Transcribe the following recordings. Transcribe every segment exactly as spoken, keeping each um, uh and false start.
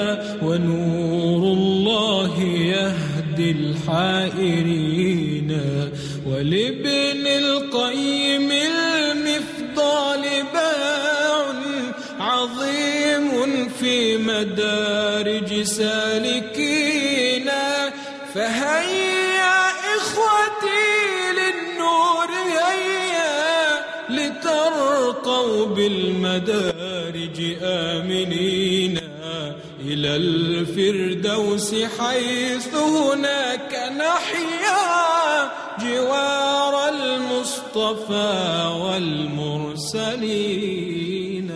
ونور الله يهدي الحائرين. ولابن القيم المفضال باع عظيم في مدارج سالكين. فهيا إخوتي للنور هيا لترقوا بالمدارج آمنين إلى الفردوس حيث هناك نحيا جوار المصطفى والمرسلين.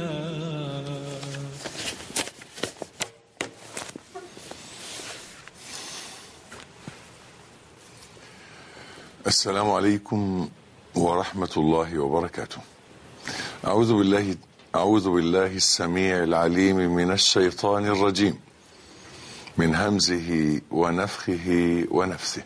السلام عليكم ورحمة الله وبركاته. أعوذ بالله أعوذ بالله السميع العليم من الشيطان الرجيم، من همزه ونفخه ونفثه.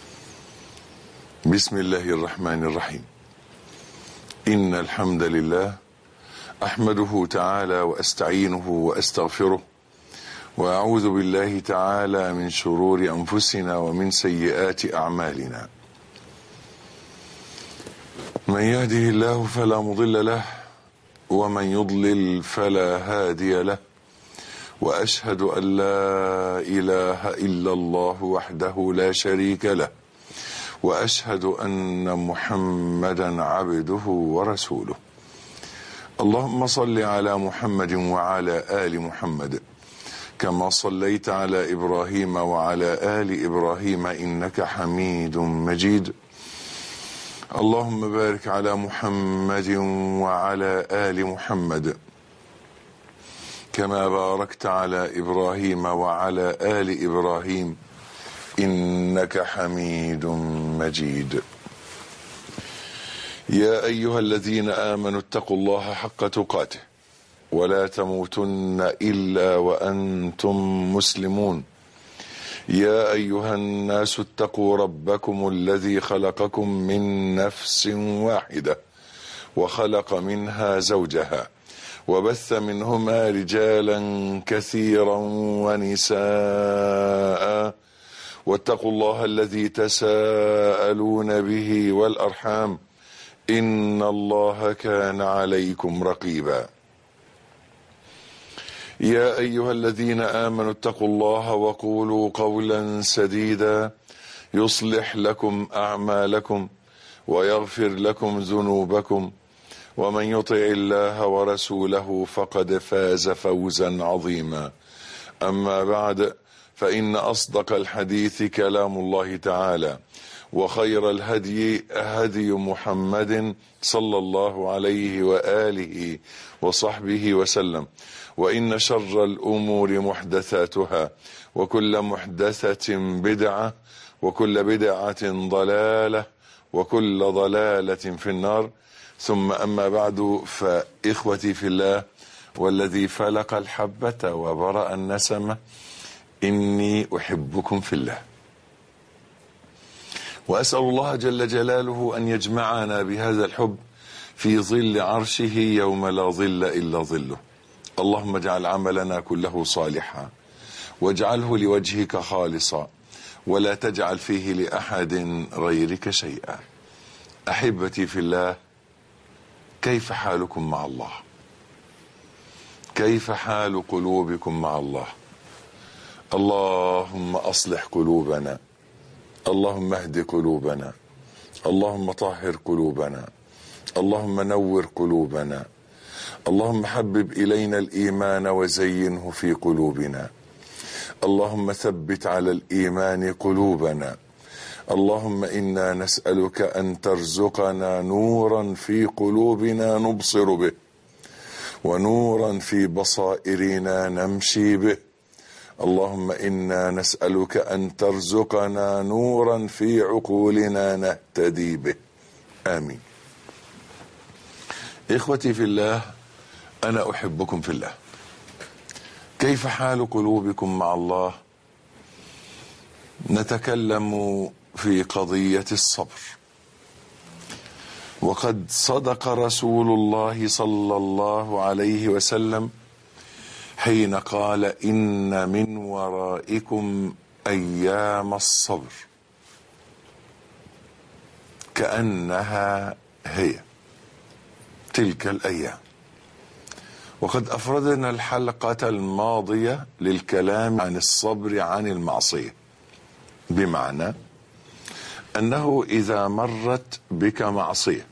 بسم الله الرحمن الرحيم. إن الحمد لله أحمده تعالى وأستعينه وأستغفره، وأعوذ بالله تعالى من شرور أنفسنا ومن سيئات أعمالنا. من يهده الله فلا مضل له، ومن يضلل فلا هادي له، وأشهد أن لا إله إلا الله وحده لا شريك له، وأشهد أن محمدا عبده ورسوله. اللهم صل على محمد وعلى آل محمد كما صليت على إبراهيم وعلى آل إبراهيم إنك حميد مجيد. اللهم بارك على محمد وعلى آل محمد كما باركت على إبراهيم وعلى آل إبراهيم إنك حميد مجيد. يا أيها الذين آمنوا اتقوا الله حق تقاته ولا تموتن إلا وأنتم مسلمون. يا أيها الناس اتقوا ربكم الذي خلقكم من نفس واحدة وخلق منها زوجها وبث منهما رجالا كثيرا ونساء، واتقوا الله الذي تساءلون به والأرحام إن الله كان عليكم رقيبا. يا أيها الذين آمنوا اتقوا الله وقولوا قولا سديدا يصلح لكم أعمالكم ويغفر لكم ذنوبكم، ومن يطع الله ورسوله فقد فاز فوزا عظيما. أما بعد، فإن أصدق الحديث كلام الله تعالى، وخير الهدي هدي محمد صلى الله عليه وآله وصحبه وسلم، وإن شر الأمور محدثاتها، وكل محدثة بدعة، وكل بدعة ضلالة، وكل ضلالة في النار. ثم أما بعد، فإخوتي في الله والذي فلق الحبة وبرأ النسمة، إني أحبكم في الله، وأسأل الله جل جلاله أن يجمعنا بهذا الحب في ظل عرشه يوم لا ظل إلا ظله. اللهم اجعل عملنا كله صالحا، واجعله لوجهك خالصا، ولا تجعل فيه لأحد غيرك شيئا. أحبتي في الله، كيف حالكم مع الله؟ كيف حال قلوبكم مع الله؟ اللهم أصلح قلوبنا، اللهم اهد قلوبنا، اللهم طهر قلوبنا، اللهم نور قلوبنا، اللهم حبب إلينا الإيمان وزينه في قلوبنا، اللهم ثبت على الإيمان قلوبنا. اللهم إنا نسألك أن ترزقنا نورا في قلوبنا نبصر به، ونورا في بصائرنا نمشي به. اللهم إنا نسألك أن ترزقنا نورا في عقولنا نهتدي به. آمين. إخوتي في الله، أنا أحبكم في الله. كيف حال قلوبكم مع الله؟ نتكلم في قضية الصبر، وقد صدق رسول الله صلى الله عليه وسلم حين قال إن من ورائكم أيام الصبر كأنها هي تلك الأيام. وقد أفردنا الحلقة الماضية للكلام عن الصبر عن المعصية، بمعنى أنه إذا مرت بك معصية،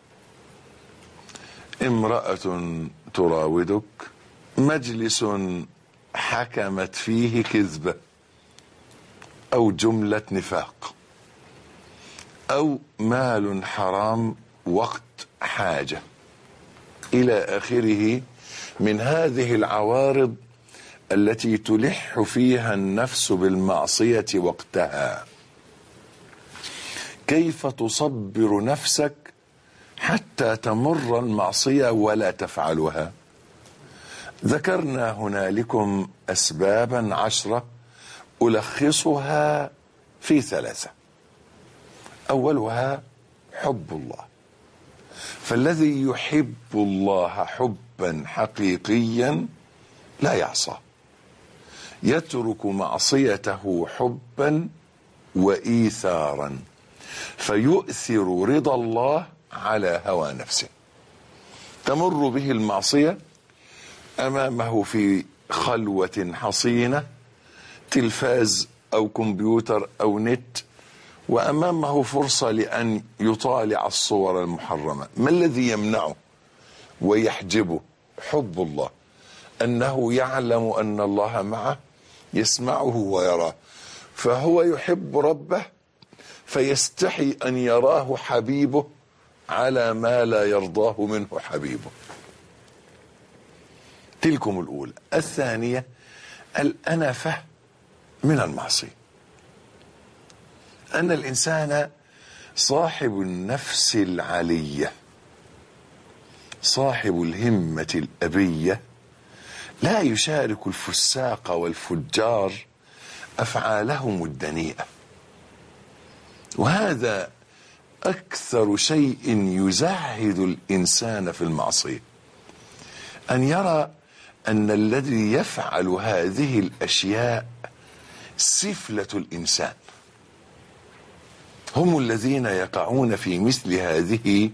امرأة تراودك، مجلس حكمت فيه كذبة أو جملة نفاق، أو مال حرام وقت حاجة، إلى آخره من هذه العوارض التي تلح فيها النفس بالمعصية وقتها. كيف تصبر نفسك حتى تمر المعصية ولا تفعلها؟ ذكرنا هنالكم أسبابا عشرة ألخصها في ثلاثة. أولها حب الله، فالذي يحب الله حبا حقيقيا لا يعصى، يترك معصيته حبا وإيثارا، فيؤثر رضا الله على هوى نفسه. تمر به المعصية أمامه في خلوة حصينة، تلفاز أو كمبيوتر أو نت، وأمامه فرصة لأن يطالع الصور المحرمة. ما الذي يمنعه ويحجبه؟ حب الله، أنه يعلم أن الله معه، يسمعه ويراه، فهو يحب ربه فيستحي أن يراه حبيبه على ما لا يرضاه منه حبيبه. تلكم الأولى. الثانية الأنفة من المعصية، أن الإنسان صاحب النفس العلية، صاحب الهمة الأبية، لا يشارك الفساق والفجار أفعالهم الدنيئة. وهذا أكثر شيء يزهد الإنسان في المعصية، أن يرى أن الذي يفعل هذه الأشياء سفلة الإنسان، هم الذين يقعون في مثل هذه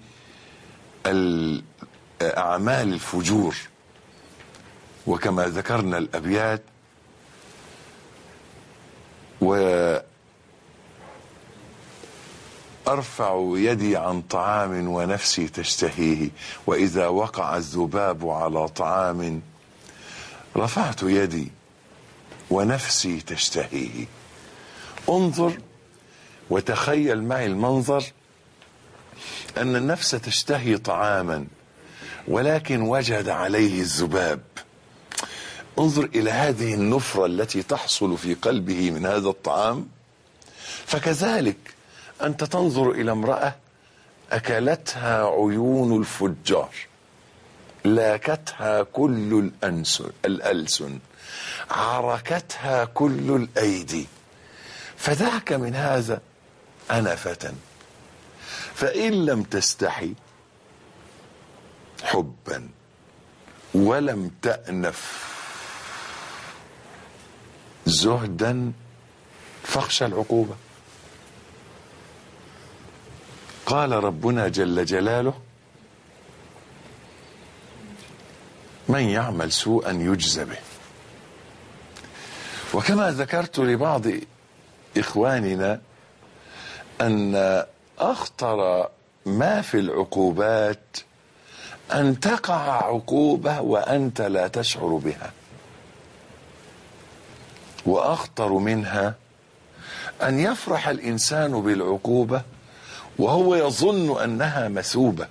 الأعمال الفجور. وكما ذكرنا الأبيات: وأرفع يدي عن طعام ونفسي تشتهيه، وإذا وقع الذباب على طعام رفعت يدي ونفسي تشتهيه. انظر وتخيل معي المنظر، أن النفس تشتهي طعاما ولكن وجد عليه الذباب. انظر إلى هذه النفرة التي تحصل في قلبه من هذا الطعام. فكذلك أنت تنظر إلى امرأة أكلتها عيون الفجار، لاكتها كل الألسن، عركتها كل الأيدي، فذاك من هذا أنفة. فإن لم تستحي حبا ولم تأنف زهدا فاخشى العقوبة. قال ربنا جل جلاله: من يعمل سوءا يجزى به. وكما ذكرت لبعض إخواننا أن أخطر ما في العقوبات أن تقع عقوبة وأنت لا تشعر بها، وأخطر منها أن يفرح الإنسان بالعقوبة وهو يظن أنها مثوبة،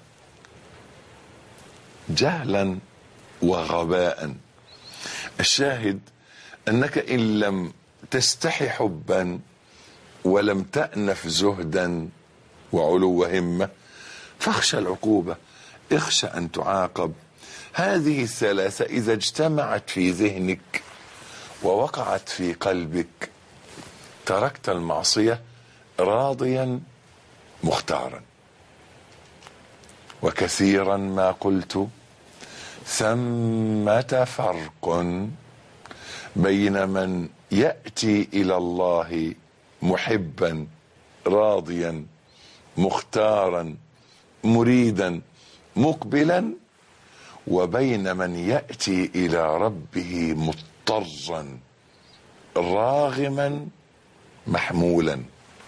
جهلا وغباء. الشاهد أنك إن لم تستحي حبا ولم تأنف زهدا وعلو همة فاخشى العقوبة، اخشى أن تعاقب. هذه الثلاثة إذا اجتمعت في ذهنك ووقعت في قلبك تركت المعصية راضيا مختارا. وكثيرا ما قلت ثمة فرق بين من يأتي إلى الله محبا راضيا مختارا مريدا مقبلا، وبين من يأتي إلى ربه مضطرا راغما محمولا.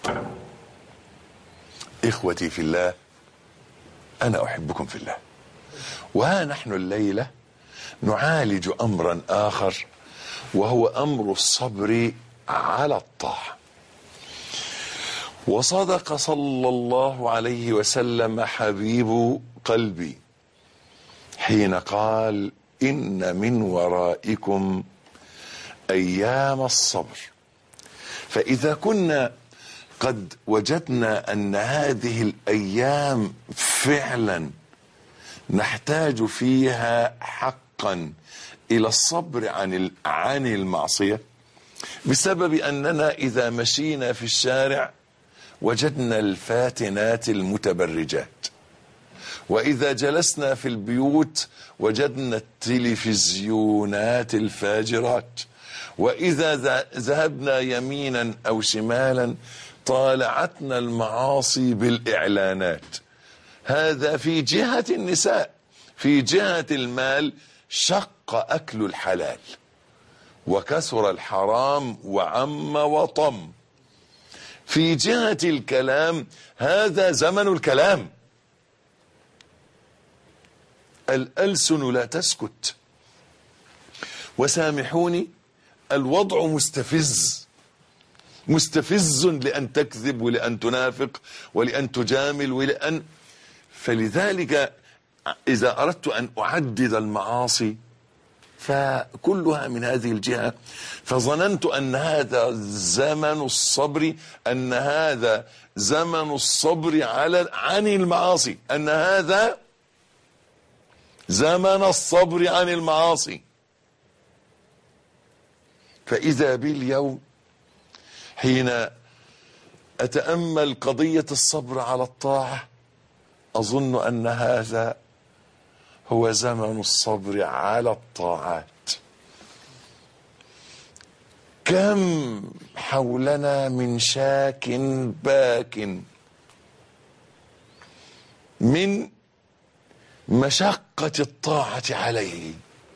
إخوتي في الله، أنا أحبكم في الله، وها نحن الليلة نعالج أمرا آخر، وهو أمر الصبر على الطاعة. وصدق صلى الله عليه وسلم حبيب قلبي حين قال: إن من ورائكم أيام الصبر. فإذا كنا قد وجدنا أن هذه الأيام فعلا نحتاج فيها حقا إلى الصبر عن عن المعصية، بسبب أننا إذا مشينا في الشارع وجدنا الفاتنات المتبرجات، وإذا جلسنا في البيوت وجدنا التلفزيونات الفاجرات، وإذا ذهبنا يمينا أو شمالا طالعتنا المعاصي بالإعلانات. هذا في جهة النساء. في جهة المال شق أكل الحلال وكثر الحرام وعم وطم. في جهة الكلام هذا زمن الكلام، الألسن لا تسكت. وسامحوني، الوضع مستفز مستفز لأن تكذب ولأن تنافق ولأن تجامل ولأن فلذلك إذا أردت أن أعدد المعاصي فكلها من هذه الجهة. فظننت أن هذا زمن الصبر، أن هذا زمن الصبر على عن المعاصي، أن هذا زمن الصبر عن المعاصي. فإذا باليوم حين أتأمل قضية الصبر على الطاعة أظن أن هذا هو زمن الصبر على الطاعات. كم حولنا من شاك باك من مشقة الطاعة عليه.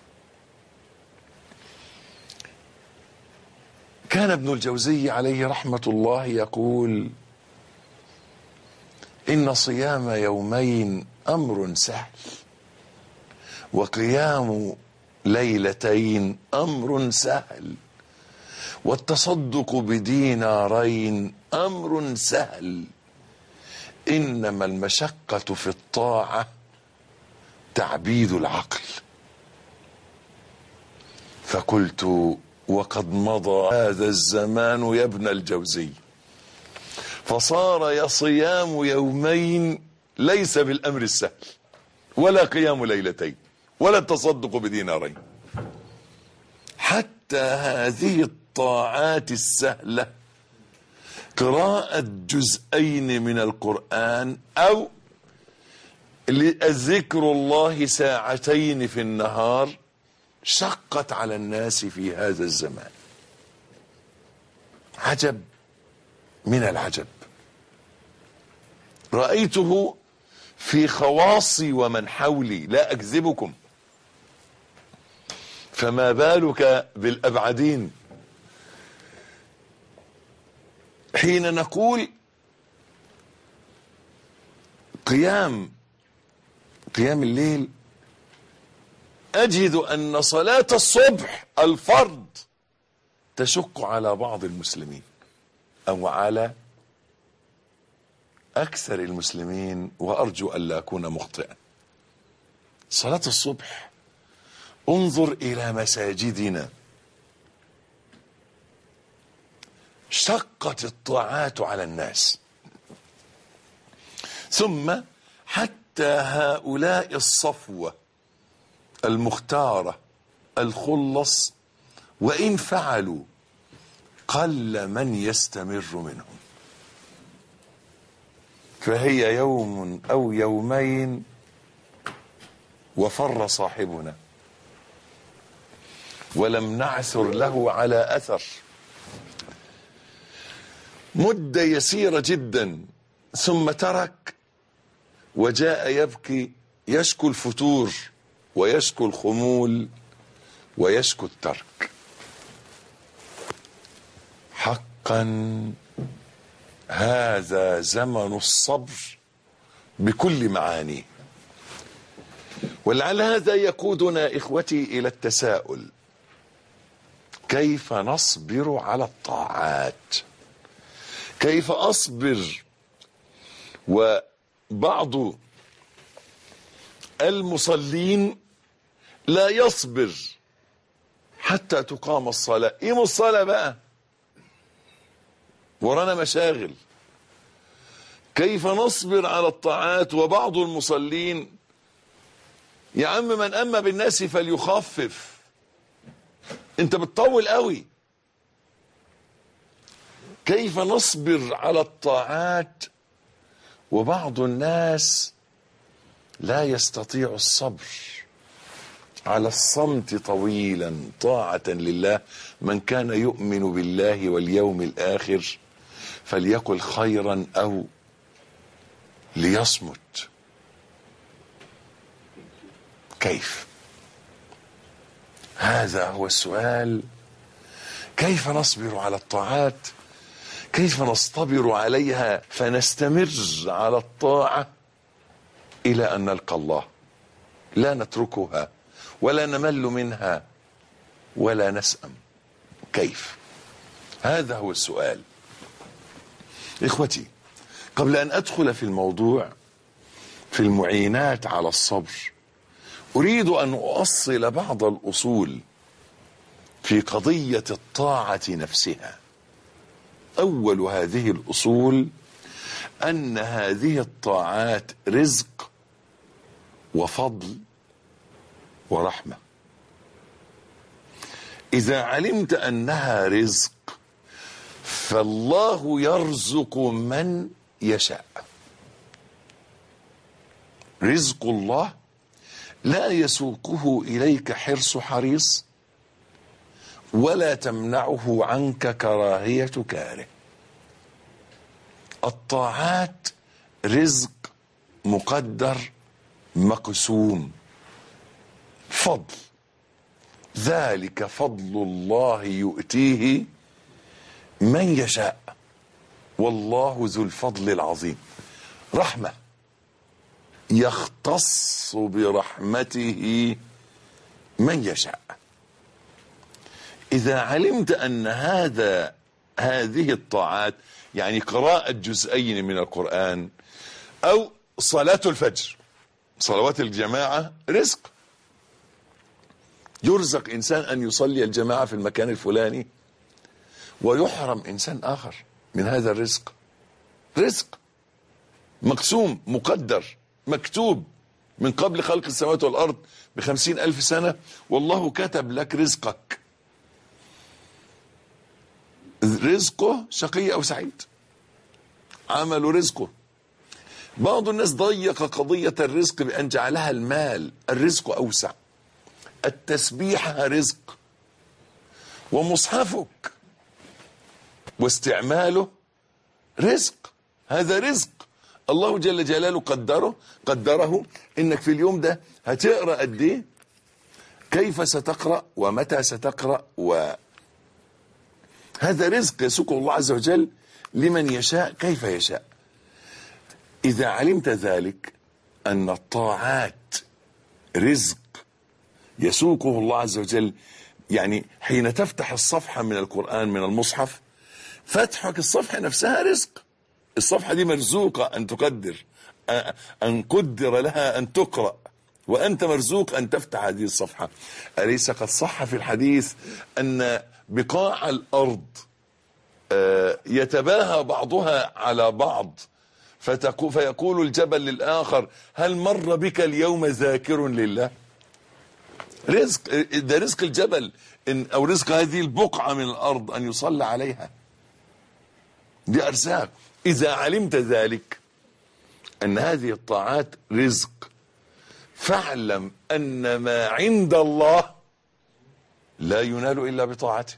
كان ابن الجوزي عليه رحمة الله يقول: إن صيام يومين أمر سهل، وقيام ليلتين أمر سهل، والتصدق بدينارين أمر سهل، إنما المشقة في الطاعة تعبيد العقل. فقلت: وقد مضى هذا الزمان يا ابن الجوزي، فصار يا صيام يومين ليس بالأمر السهل، ولا قيام ليلتين، ولا التصدق بدينارين. حتى هذه الطاعات السهلة، قراءة جزئين من القرآن أو ذكر الله ساعتين في النهار، شقت على الناس في هذا الزمان. عجب من العجب رأيته في خواصي ومن حولي، لا أكذبكم، فما بالك بالأبعدين. حين نقول قيام قيام الليل، أجد أن صلاة الصبح الفرض تشق على بعض المسلمين أو على أكثر المسلمين، وأرجو أن لا أكون مخطئا. صلاة الصبح، انظر إلى مساجدنا، شقت الطاعات على الناس. ثم حتى هؤلاء الصفوة المختارة الخلص، وإن فعلوا قل من يستمر منهم، فهي يوم أو يومين وفر صاحبنا ولم نعثر له على أثر. مدة يسيرة جدا ثم ترك وجاء يبكي، يشكو الفتور ويشكو الخمول ويشكو الترك. حقا هذا زمن الصبر بكل معانيه. ولعل هذا يقودنا إخوتي إلى التساؤل: كيف نصبر على الطاعات؟ كيف أصبر وبعض المصلين لا يصبر حتى تقام الصلاة؟ قيموا الصلاة بقى، ورانا مشاغل. كيف نصبر على الطاعات وبعض المصلين يا عم من أما بالناس فليخفف، انت بتطول قوي. كيف نصبر على الطاعات وبعض الناس لا يستطيع الصبر على الصمت طويلا طاعة لله؟ من كان يؤمن بالله واليوم الآخر فليقل خيرا أو ليصمت. كيف؟ هذا هو السؤال. كيف نصبر على الطاعات؟ كيف نصطبر عليها فنستمر على الطاعة إلى أن نلقى الله، لا نتركها ولا نمل منها ولا نسأم؟ كيف؟ هذا هو السؤال. إخوتي، قبل أن أدخل في الموضوع في المعينات على الصبر، أريد أن أؤصل بعض الأصول في قضية الطاعة نفسها. أول هذه الأصول أن هذه الطاعات رزق وفضل ورحمة. إذا علمت أنها رزق فالله يرزق من يشاء. رزق الله لا يسوقه إليك حرص حريص ولا تمنعه عنك كراهية كاره. الطاعات رزق مقدر مقسوم، فضل، ذلك فضل الله يؤتيه من يشاء والله ذو الفضل العظيم. رحمة يختص برحمته من يشاء. إذا علمت أن هذا هذه الطاعات، يعني قراءة جزئين من القرآن أو صلاة الفجر، صلوات الجماعة رزق. يرزق إنسان أن يصلي الجماعة في المكان الفلاني ويحرم إنسان آخر من هذا الرزق. رزق مقسوم مقدر مكتوب من قبل خلق السماوات والأرض بخمسين ألف سنة، والله كتب لك رزقك. رزقه شقي أو سعيد، عمل رزقه. بعض الناس ضيق قضية الرزق بأن جعلها المال. الرزق أوسع. التسبيحة رزق، ومصحفك واستعماله رزق. هذا رزق الله جل جلاله قدره قدره انك في اليوم ده هتقرأ قد ايه، كيف ستقرأ ومتى ستقرأ، وهذا رزق يسوقه الله عز وجل لمن يشاء كيف يشاء. إذا علمت ذلك أن الطاعات رزق يسوقه الله عز وجل، يعني حين تفتح الصفحة من القرآن من المصحف، فتحك الصفحة نفسها رزق. الصفحة دي مرزوقة أن تقدر، أن قدر لها أن تقرأ، وأنت مرزوق أن تفتح هذه الصفحة. أليس قد صح في الحديث أن بقاع الأرض يتباهى بعضها على بعض، فيقول الجبل للآخر هل مر بك اليوم ذاكر لله؟ رزق، ده رزق الجبل إن أو رزق هذه البقعة من الأرض أن يصلى عليها. دي أرزاق. إذا علمت ذلك أن هذه الطاعات رزق فاعلم أن ما عند الله لا ينال إلا بطاعته.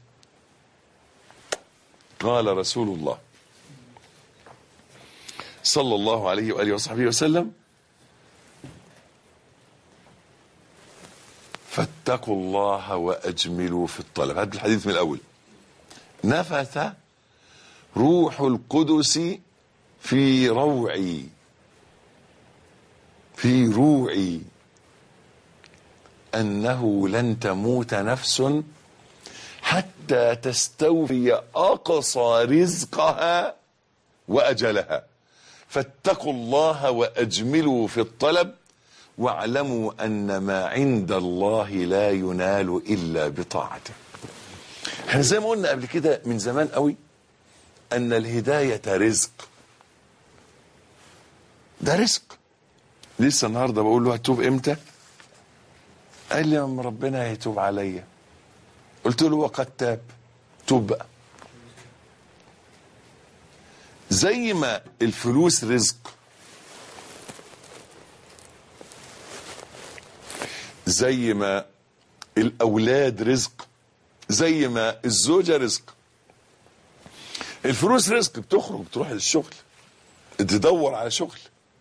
قال رسول الله صلى الله عليه وآله وصحبه وسلم: فاتقوا الله وأجملوا في الطلب. هذا الحديث من الأول: نفث روح القدس في روعي في روعي أنه لن تموت نفس حتى تستوفي أقصى رزقها وأجلها، فاتقوا الله وأجملوا في الطلب واعلموا أن ما عند الله لا ينال إلا بطاعته. احنا زي ما قلنا قبل كده من زمان قوي أن الهداية رزق. ده رزق. لسه النهارده بقول له هتوب امتى؟ قال لي يا عم ربنا هيتوب عليا. قلت له وقد تاب. توب بقى. زي ما الفلوس رزق، زي ما الأولاد رزق، زي ما الزوجة رزق. الفلوس رزق، بتخرج تروح للشغل، تدور على شغل،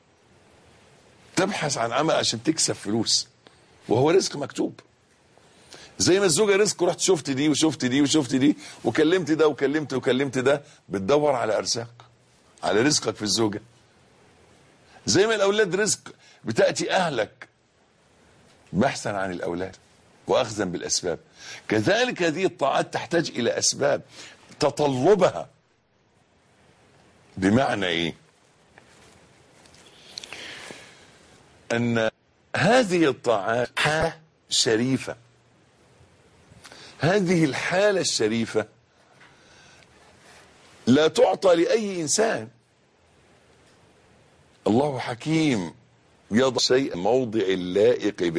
تبحث عن عمل عشان تكسب فلوس، وهو رزق مكتوب. زي ما الزوجة رزق، رحت شفت دي وشفت دي وشفت دي وكلمت ده وكلمت وكلمت ده، بتدور على أرزاق، على رزقك في الزوجة. زي ما الأولاد رزق، بتأتي أهلك بحثا عن الأولاد وأخذا بالأسباب. كذلك هذه الطاعات تحتاج إلى أسباب تطلبها. بمعنى إيه؟ أن هذه الطاعات حالة شريفة. هذه الحالة الشريفة لا تعطى لأي إنسان. الله حكيم يضع شيء موضع اللائق به.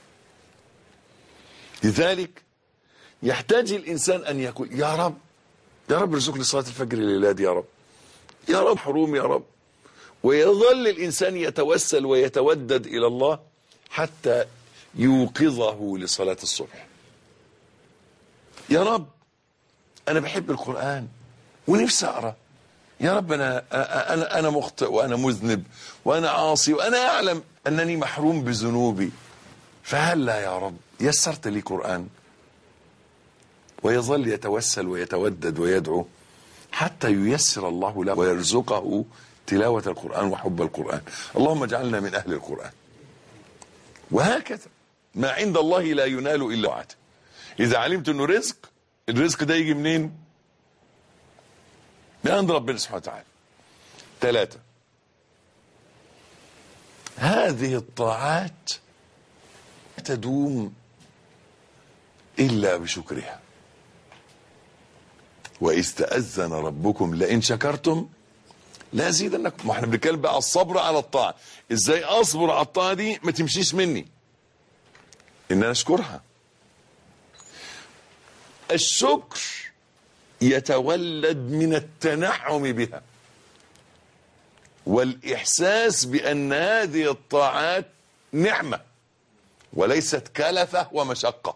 لذلك يحتاج الإنسان أن يقول: يا رب، يا رب ارزقني صلاة الفجر للولاد، يا رب، يا رب حروم، يا رب. ويظل الإنسان يتوسل ويتودد إلى الله حتى يوقظه لصلاة الصبح. يا رب أنا بحب القرآن ونفسي أقرأ. يا رب أنا أنا أنا مخطئ وأنا مذنب وأنا عاصي وأنا أعلم أنني محروم بذنوبي، فهلا يا رب يسرت لي قرآن. ويظل يتوسل ويتودد ويدعو حتى ييسر الله له ويرزقه تلاوة القرآن وحب القرآن. اللهم اجعلنا من أهل القرآن. وهكذا ما عند الله لا ينال إلا طاعته. إذا علمت أنه رزق، الرزق ده يجي منين؟ من عند ربنا سبحانه وتعالى. ثلاثة: هذه الطاعات تدوم إلا بشكرها. وإذ تأذن ربكم لئن شكرتم لأزيدنكم. ما احنا بنتكلم بقى الصبر على الطاعة. ازاي اصبر على الطاعة دي ما تمشيش مني؟ ان انا اشكرها. الشكر يتولد من التنعم بها والإحساس بأن هذه الطاعات نعمة وليست كلفة ومشقة،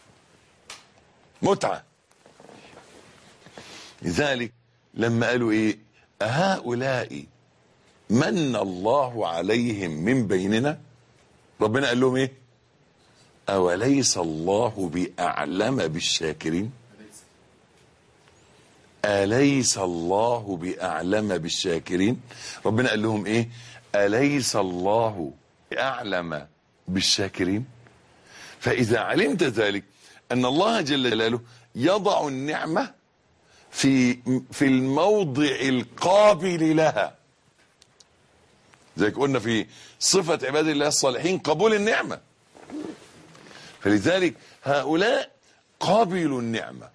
متعة. لذلك لما قالوا ايه: هؤلاء من الله عليهم من بيننا، ربنا قال لهم ايه؟ أوليس الله بأعلم بالشاكرين؟ أليس الله بأعلم بالشاكرين؟ ربنا قال لهم ايه؟ أليس الله بأعلم بالشاكرين؟ فإذا علمت ذلك أن الله جل جلاله يضع النعمة في في الموضع القابل لها، زي قلنا في صفة عباد الله الصالحين قبول النعمة. فلذلك هؤلاء قابلوا النعمة.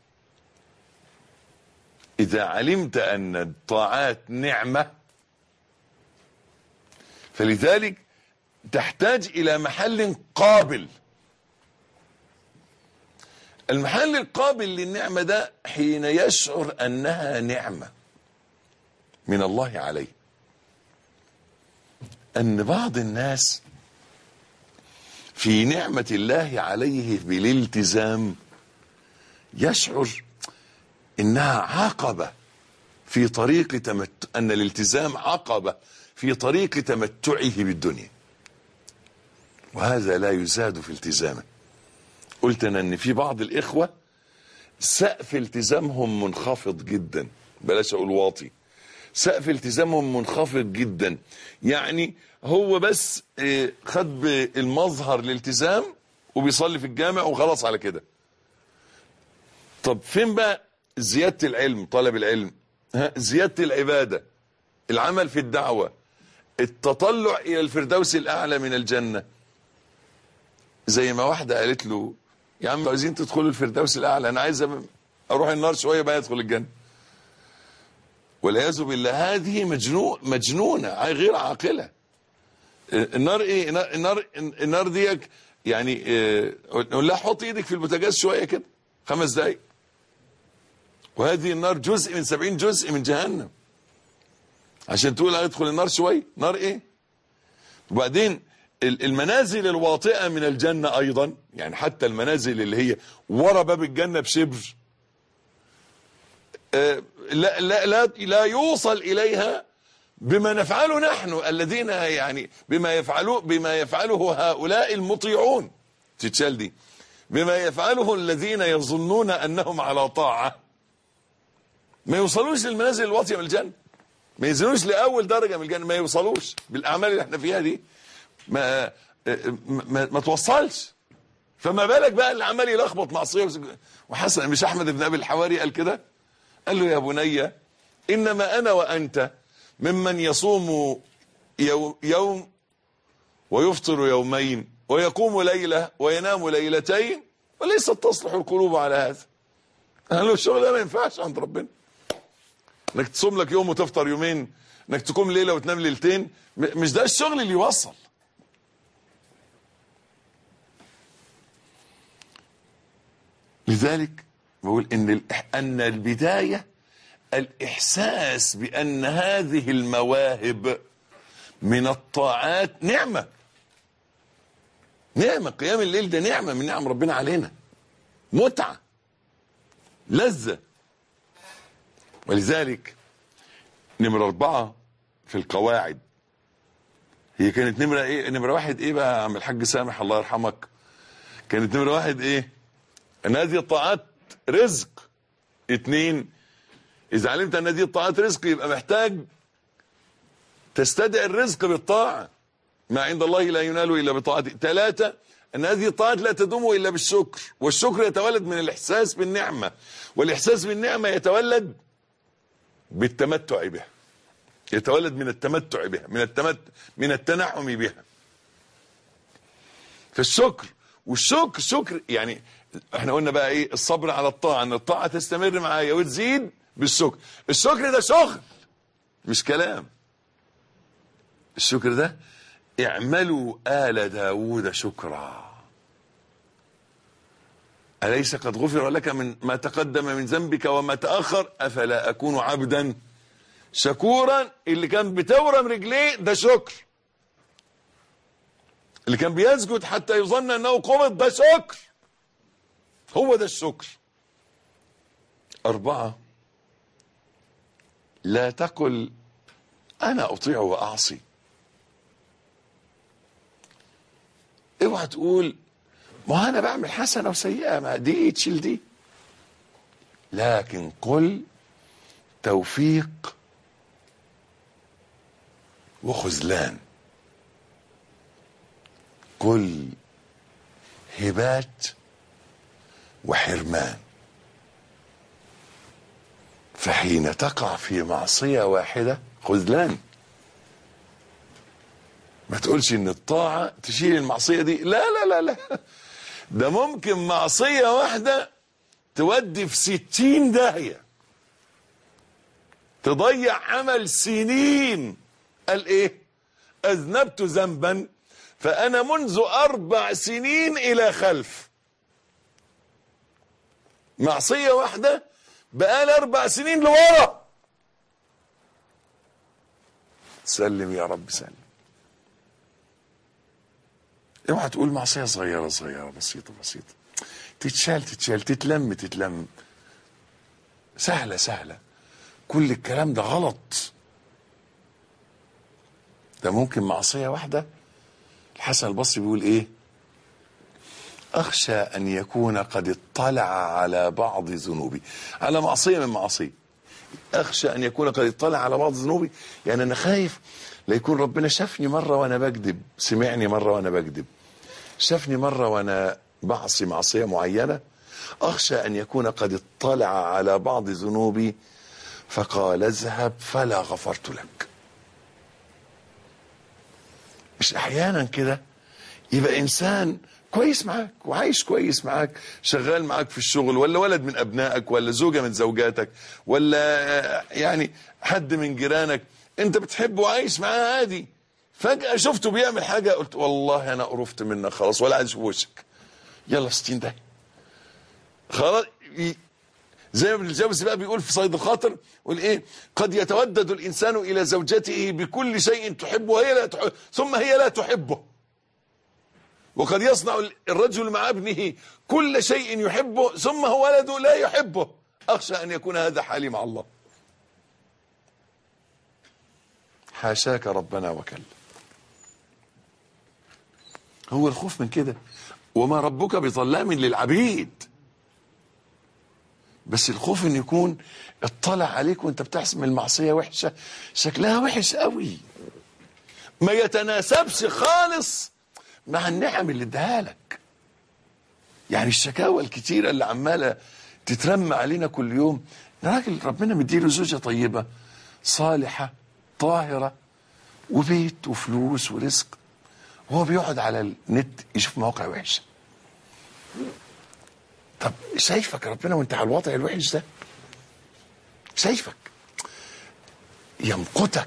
إذا علمت أن الطاعات نعمة فلذلك تحتاج إلى محل قابل. المحل القابل للنعمة ده حين يشعر أنها نعمة من الله عليه. أن بعض الناس في نعمة الله عليه بالالتزام يشعر انها عقبة في طريق تمت... ان الالتزام عقبة في طريق تمتعه بالدنيا، وهذا لا يزاد في التزامه. قلت انا ان في بعض الاخوة سقف التزامهم منخفض جدا، بلاش اقول واطي، سقف التزامهم منخفض جدا. يعني هو بس خد المظهر الالتزام وبيصلي في الجامع وخلاص على كده. طب فين بقى زيادة العلم، طلب العلم، ها زيادة العبادة، العمل في الدعوة، التطلع الى الفردوس الاعلى من الجنة؟ زي ما واحدة قالت له يا عم عايزين تدخلوا الفردوس الاعلى، انا عايز اروح النار شوية بقى ادخل الجنة. والعياذ بالله هذه مجنون مجنونة غير عاقلة. النار ايه؟ النار النار ديك يعني نقول لها حط ايدك في البوتاجاز شوية كده خمس دقايق، وهذه النار جزء من سبعين جزء من جهنم، عشان تقول ادخل النار شوية؟ نار ايه؟ وبعدين المنازل الواطئة من الجنة ايضا، يعني حتى المنازل اللي هي ورا باب الجنة بشبر لا لا لا لا يوصل اليها بما نفعله نحن الذين يعني بما يفعلوا بما يفعله هؤلاء المطيعون، تتشال دي بما يفعله الذين يظنون انهم على طاعة، ما يوصلوش للمنازل الواطية من الجنة، ما ينزلوش لاول درجة من الجنة، ما يوصلوش بالاعمال اللي احنا فيها دي، ما ما, ما توصلش. فما بالك بقى اللي عمال يلخبط معصية. وحسن مش احمد بن ابي الحواري قال كده؟ قال له يا بني انما انا وانت ممن يصوم يوم ويفطر يومين ويقوم ليلة وينام ليلتين وليست تصلح القلوب على هذا. قال له الشغل ده ما ينفعش عند ربنا، انك تصوم لك يوم وتفطر يومين، انك تقوم ليلة وتنام ليلتين، مش ده الشغل اللي يوصل. لذلك بقول ان ان البداية الإحساس بأن هذه المواهب من الطاعات نعمة. نعمة قيام الليل ده نعمة من نعم ربنا علينا، متعة، لذة. ولذلك نمرة أربعة في القواعد، هي كانت نمرة إيه؟ نمرة واحد إيه بقى يا عم الحاج سامح الله يرحمك؟ كانت نمرة واحد إيه؟ أن هذه الطاعات رزق. اتنين، إذا علمت أن هذه الطاعات رزق يبقى محتاج تستدعي الرزق بالطاعة، ما عند الله لا ينال إلا بطاعته. ثلاثة، أن هذه الطاعات لا تدوم إلا بالشكر، والشكر يتولد من الإحساس بالنعمة، والإحساس بالنعمة يتولد بالتمتع بها، يتولد من التمتع بها، من التمت من التنعم بها. فالشكر، والشكر شكر يعني احنا قلنا بقى ايه؟ الصبر على الطاعة، ان الطاعة تستمر معايا وتزيد بالشكر. الشكر ده شغل مش كلام. الشكر ده اعملوا آل داود شكرا أليس قد غفر لك من ما تقدم من ذنبك وما تأخر أفلا أكون عبدا شكورا. اللي كان بتورم رجليه ده شكر، اللي كان بيسجد حتى يظن أنه قبض ده شكر، هو ده الشكر. أربعة، لا تقل أنا أطيع وأعصي. اوعى تقول ما أنا بعمل حسنة وسيئة، ما دي تشيل دي، لكن قل توفيق وخذلان، قل هبات وحرمان. فحين تقع في معصية واحدة خذلان. ما تقولش ان الطاعة تشيل المعصية دي، لا لا لا لا، ده ممكن معصية واحدة تودي في ستين داهية، تضيع عمل سنين. قال ايه؟ اذنبت ذنبا فانا منذ اربع سنين الى خلف. معصية واحدة بقال اربع سنين لورا. سلم يا رب سلم. اوعى تقول معصية صغيرة صغيرة بسيطة بسيطة، تتشال تتشال، تتلم تتلم، سهلة سهلة. كل الكلام ده غلط. ده ممكن معصية واحدة. الحسن البصري بيقول ايه؟ اخشى ان يكون قد اطلع على بعض ذنوبي، على معصية من معاصي، اخشى ان يكون قد اطلع على بعض ذنوبي، يعني انا خايف لا يكون ربنا شافني مرة وانا بكذب، سمعني مرة وانا بكذب، شافني مرة وانا بعصي معصية معينة، اخشى ان يكون قد اطلع على بعض ذنوبي فقال اذهب فلا غفرت لك. مش احيانا كده يبقى انسان كويس معاك وعايش كويس معاك، شغال معاك في الشغل، ولا ولد من ابنائك، ولا زوجة من زوجاتك، ولا يعني حد من جيرانك انت بتحبه وعايش معاه عادي، فجأة شفته بيعمل حاجة قلت والله انا قرفت منك خلاص ولا عايز اشوف وشك، يلا ستين ده خلاص. زي ما ابن الجوزي بقى بيقول في صيد الخاطر، يقول ايه؟ قد يتودد الانسان الى زوجته بكل شيء تحبه وهي لا تحب، ثم هي لا تحبه. وقد يصنع الرجل مع ابنه كل شيء يحبه ثم هو ولده لا يحبه. اخشى ان يكون هذا حالي مع الله. حاشاك ربنا وكلا. هو الخوف من كده. وما ربك بظلام للعبيد. بس الخوف ان يكون اطلع عليك وانت بتحسم المعصية وحشة، شكلها وحش قوي، ما يتناسبش خالص مع النعم اللي اداها لك. يعني الشكاوى الكتيرة اللي عمالة تترمى علينا كل يوم، راجل ربنا مديله زوجة طيبة صالحة طاهرة وبيت وفلوس ورزق، وهو بيقعد على النت يشوف مواقع وحشة. طب شايفك ربنا وانت على الوضع الوحش ده، شايفك يمقتك،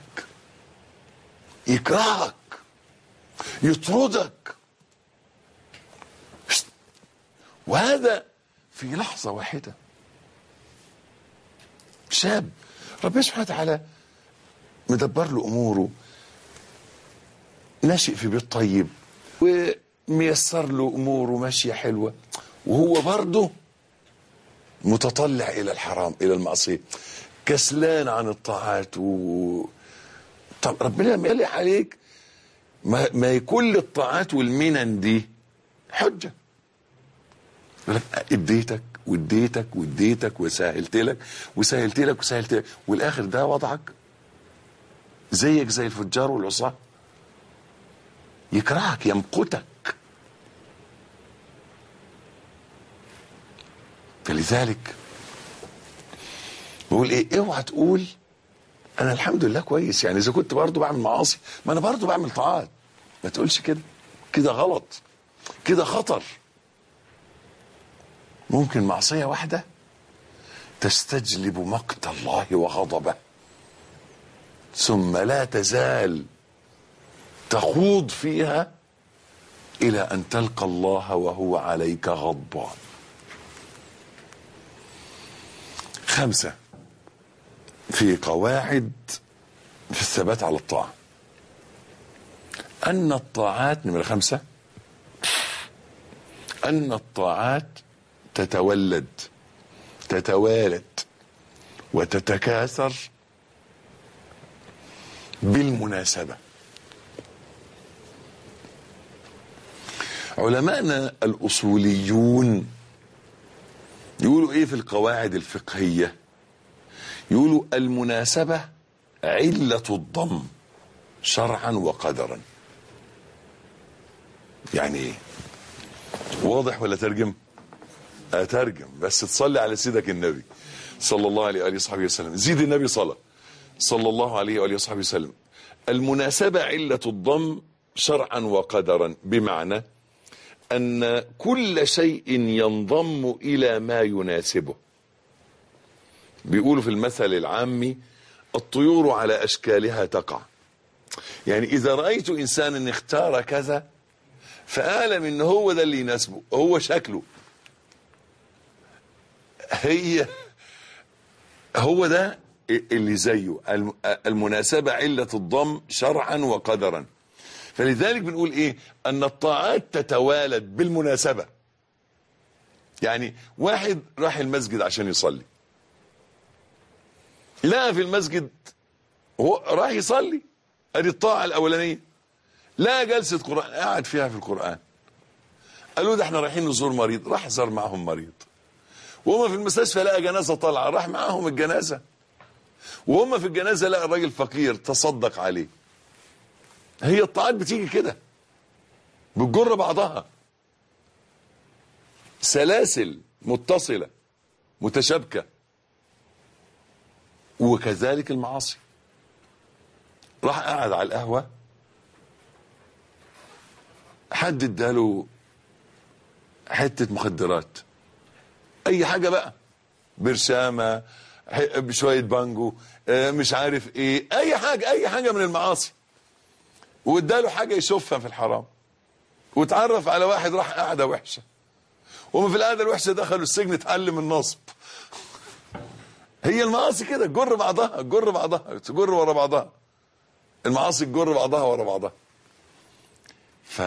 يكرهك، يطردك، وهذا في لحظة واحدة. شاب ربنا سبحانه وتعالى مدبر له أموره، ناشئ في بيت طيب وميسر له أموره ماشية حلوة، وهو برضه متطلع إلى الحرام إلى المعصية، كسلان عن الطاعات و... طب ربنا لما يلي عليك ما, ما كل الطاعات والمنن دي حجة، يقول لك اديتك واديتك واديتك وسهلت لك وسهلت لك وسهلت لك، والاخر ده وضعك زيك زي الفجار والعصاة، يكرهك يمقتك. فلذلك بقول ايه؟ اوعى تقول انا الحمد لله كويس، يعني اذا كنت برضه بعمل معاصي ما انا برضه بعمل طاعات، ما تقولش كده، كده غلط، كده خطر. ممكن معصية واحدة تستجلب مقت الله وغضبه، ثم لا تزال تخوض فيها إلى أن تلقى الله وهو عليك غضبان. خمسة في قواعد في الثبات على الطاعة، أن الطاعات، نمرة خمسة، أن الطاعات تتولد تتوالد وتتكاثر بالمناسبة. علماءنا الأصوليون يقولوا ايه في القواعد الفقهية؟ يقولوا المناسبة علة الضم شرعا وقدرا. يعني ايه؟ واضح ولا ترجم؟ اترجم بس تصلي على سيدك النبي صلى الله عليه وآله وصحبه وسلم، زيد النبي صلى صلى الله عليه وآله وصحبه وسلم. المناسبة علة الضم شرعا وقدرا، بمعنى أن كل شيء ينضم إلى ما يناسبه. بيقولوا في المثل العامي الطيور على أشكالها تقع. يعني إذا رأيت إنسانا اختار كذا فأعلم إن هو ده اللي يناسبه، هو شكله، هي هو ده اللي زيه. المناسبة علة الضم شرعا وقدرا. فلذلك بنقول ايه؟ ان الطاعات تتوالد بالمناسبة. يعني واحد راح المسجد عشان يصلي، لقى في المسجد هو راح يصلي، ادي الطاعة الاولانية. لقى جلسة قرآن قاعد فيها في القرآن، قالوا ده احنا رايحين نزور مريض، راح زار معهم مريض. وهم في المستشفى لقى جنازة طالعة، راح معاهم الجنازة. وهم في الجنازة لقى الراجل فقير، تصدق عليه. هي الطاعات بتيجي كده، بتجر بعضها، سلاسل متصلة متشابكة. وكذلك المعاصي. راح قاعد على القهوة، حد اداله حتة مخدرات، اي حاجة بقى، برشامة، بشوية بانجو، مش عارف ايه، اي حاجة اي حاجة من المعاصي، واداله حاجة يشوفها في الحرام. واتعرف على واحد راح قاعدة وحشة، وهم في القعدة الوحشة دخلوا السجن، اتعلم النصب. هي المعاصي كده تجر بعضها، تجر بعضها، تجر ورا بعضها. المعاصي تجر بعضها ورا بعضها. ف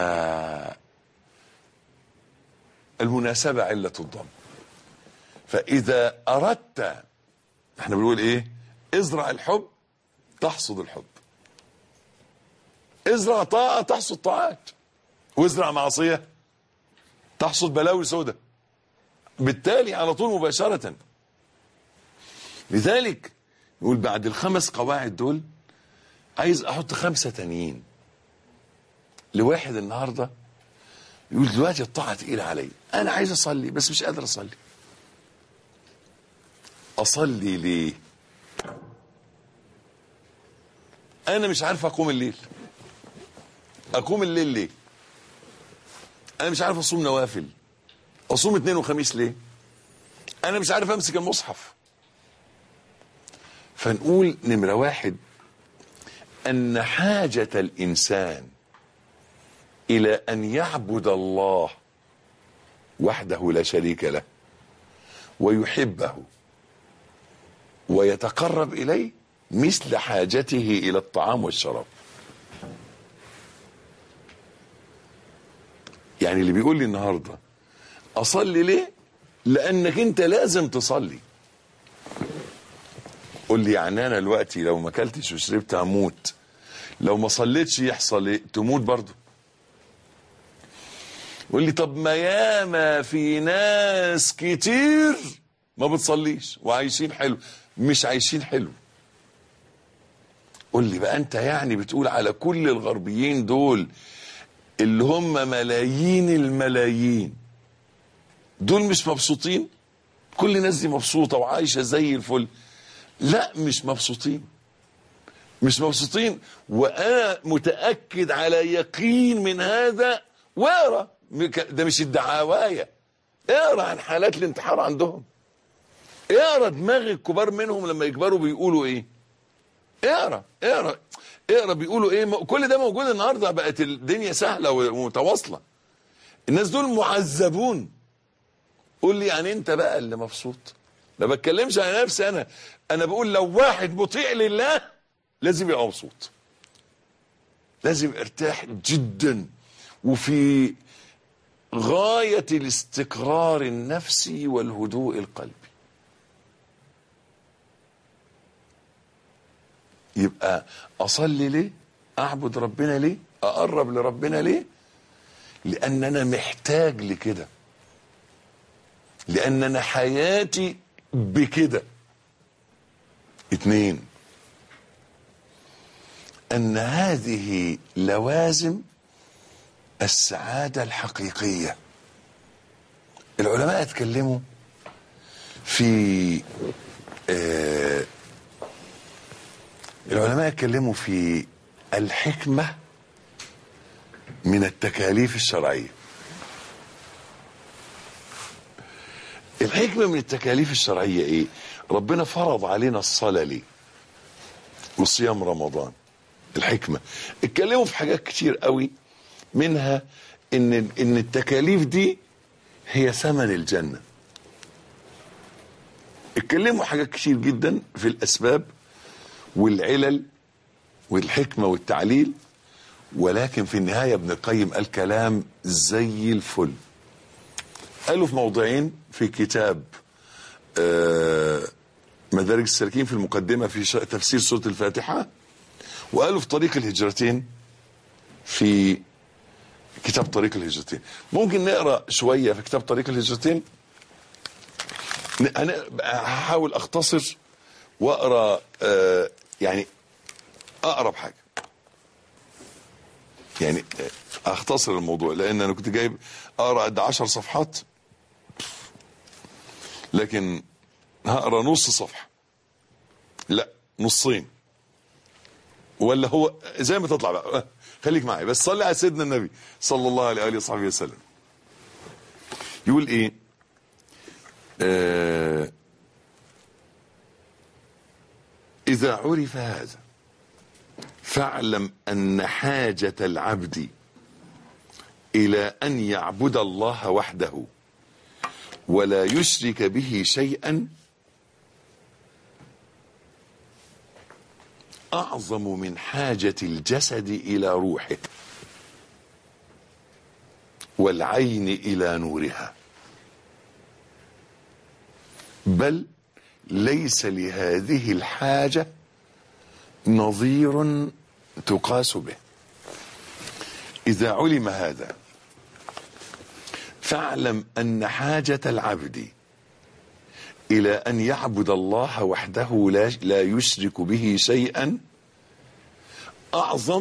المناسبة علة الضم. فإذا أردت، احنا بنقول ايه؟ ازرع الحب تحصد الحب، ازرع طاعة تحصد طاعات، وازرع معصية تحصد بلاوي سودة، بالتالي على طول مباشرة. لذلك نقول بعد الخمس قواعد دول عايز احط خمسة تانيين لواحد النهاردة يقول دلوقتي الطاعة تقيلة علي، انا عايز اصلي بس مش قادر اصلي. اصلي ليه؟ انا مش عارف اقوم الليل. اقوم الليل ليه؟ انا مش عارف اصوم نوافل. اصوم اثنين وخميس ليه؟ انا مش عارف امسك المصحف. فنقول نمرة واحد ان حاجة الانسان الى ان يعبد الله وحده لا شريك له ويحبه ويتقرب اليه مثل حاجته الى الطعام والشراب. يعني اللي بيقول لي النهارده اصلي ليه؟ لانك انت لازم تصلي. قول لي يعني انا دلوقتي لو ما اكلتش وشربت هموت، لو ما صليتش يحصل ايه؟ تموت برضه. قول لي طب ما ياما في ناس كتير ما بتصليش وعايشين حلو. مش عايشين حلو. قول لي بقى انت يعني بتقول على كل الغربيين دول اللي هم ملايين الملايين دول مش مبسوطين؟ كل الناس دي مبسوطة وعايشة زي الفل. لا، مش مبسوطين، مش مبسوطين. وانا متأكد على يقين من هذا. واقرا، ده مش الدعاواية، اقرا عن حالات الانتحار عندهم، اقرا دماغ الكبار منهم لما يكبروا بيقولوا ايه، اقرا اقرا اقرا بيقولوا ايه. كل ده موجود النهارده، بقت الدنيا سهله ومتواصله. الناس دول معذبون. قول لي يعني انت بقى اللي مبسوط. ما بتكلمش على نفسي انا، انا بقول لو واحد مطيع لله لازم يبقى مبسوط، لازم ارتاح جدا وفي غايه الاستقرار النفسي والهدوء القلبي. يبقى اصلي ليه؟ اعبد ربنا ليه؟ اقرب لربنا ليه؟ لان انا محتاج لكده، لان انا حياتي بكده. اتنين، ان هذه لوازم السعادة الحقيقية. العلماء اتكلموا في آه العلماء اتكلموا في الحكمة من التكاليف الشرعية. الحكمة من التكاليف الشرعية ايه؟ ربنا فرض علينا الصلاة ليه؟ وصيام رمضان. الحكمة اتكلموا في حاجات كتير قوي، منها ان ان التكاليف دي هي ثمن الجنة. اتكلموا حاجات كتير جدا في الاسباب والعلل والحكمة والتعليل، ولكن في النهاية ابن القيم قال كلام زي الفل. قالوا في موضعين في كتاب مدارج السالكين في المقدمة في تفسير سورة الفاتحة، وقالوا في طريق الهجرتين في كتاب طريق الهجرتين. ممكن نقرأ شوية في كتاب طريق الهجرتين. أنا هحاول أختصر وأقرأ يعني أقرب حاجة، يعني أختصر الموضوع، لأن أنا كنت جايب أقرأ قد عشر صفحات، لكن هقرأ نص صفحة، لا نصين، ولا هو زي ما تطلع بقى. خليك معي بس، صلي على سيدنا النبي صلى الله عليه وآله وصحبه وسلم. يقول ايه؟ آه إذا عرف هذا فاعلم أن حاجة العبد إلى أن يعبد الله وحده ولا يشرك به شيئا أعظم من حاجة الجسد إلى روحه والعين إلى نورها، بل ليس لهذه الحاجة نظير تقاس به. إذا علم هذا فاعلم أن حاجة العبد إلى أن يعبد الله وحده لا, لا يشرك به شيئا أعظم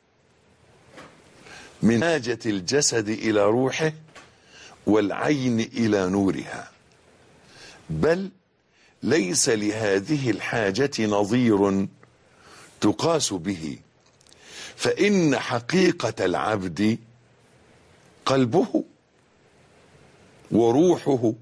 من حاجة الجسد إلى روحه والعين إلى نورها، بل ليس لهذه الحاجة نظير تقاس به، فإن حقيقة العبد قلبه وروحه،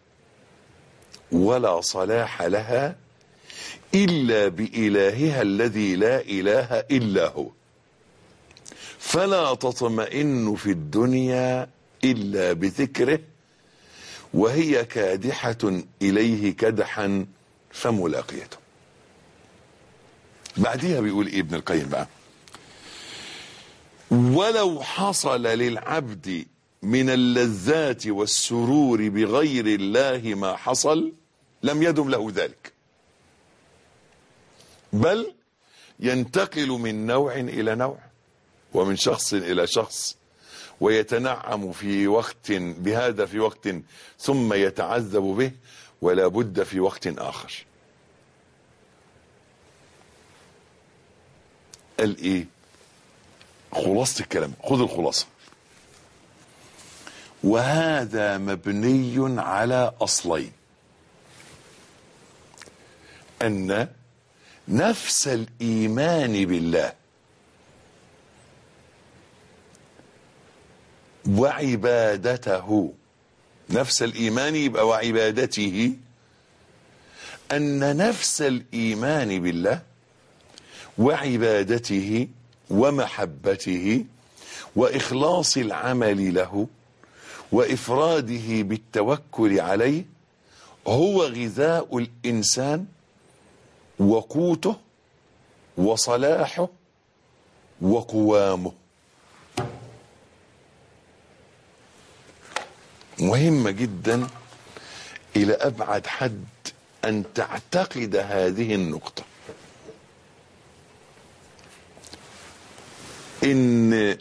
ولا صلاح لها إلا بإلهها الذي لا إله إلا هو، فلا تطمئن في الدنيا إلا بذكره، وهي كادحة إليه كدحا فملاقيته. بعدها بيقول إيه ابن القيم بقى؟ ولو حصل للعبد من اللذات والسرور بغير الله ما حصل لم يدم له ذلك، بل ينتقل من نوع إلى نوع ومن شخص إلى شخص، ويتنعم في وقت بهذا في وقت ثم يتعذب به ولا بد في وقت آخر. قال إيه؟ خلاصة الكلام، خذ الخلاصة. وهذا مبني على أصلين: أن نفس الإيمان بالله وعبادته، نفس الإيمان يبقى وعبادته، أن نفس الإيمان بالله وعبادته ومحبته وإخلاص العمل له وإفراده بالتوكل عليه هو غذاء الإنسان وقوته وصلاحه وقوامه. مهمة جدا إلى أبعد حد أن تعتقد هذه النقطة، إن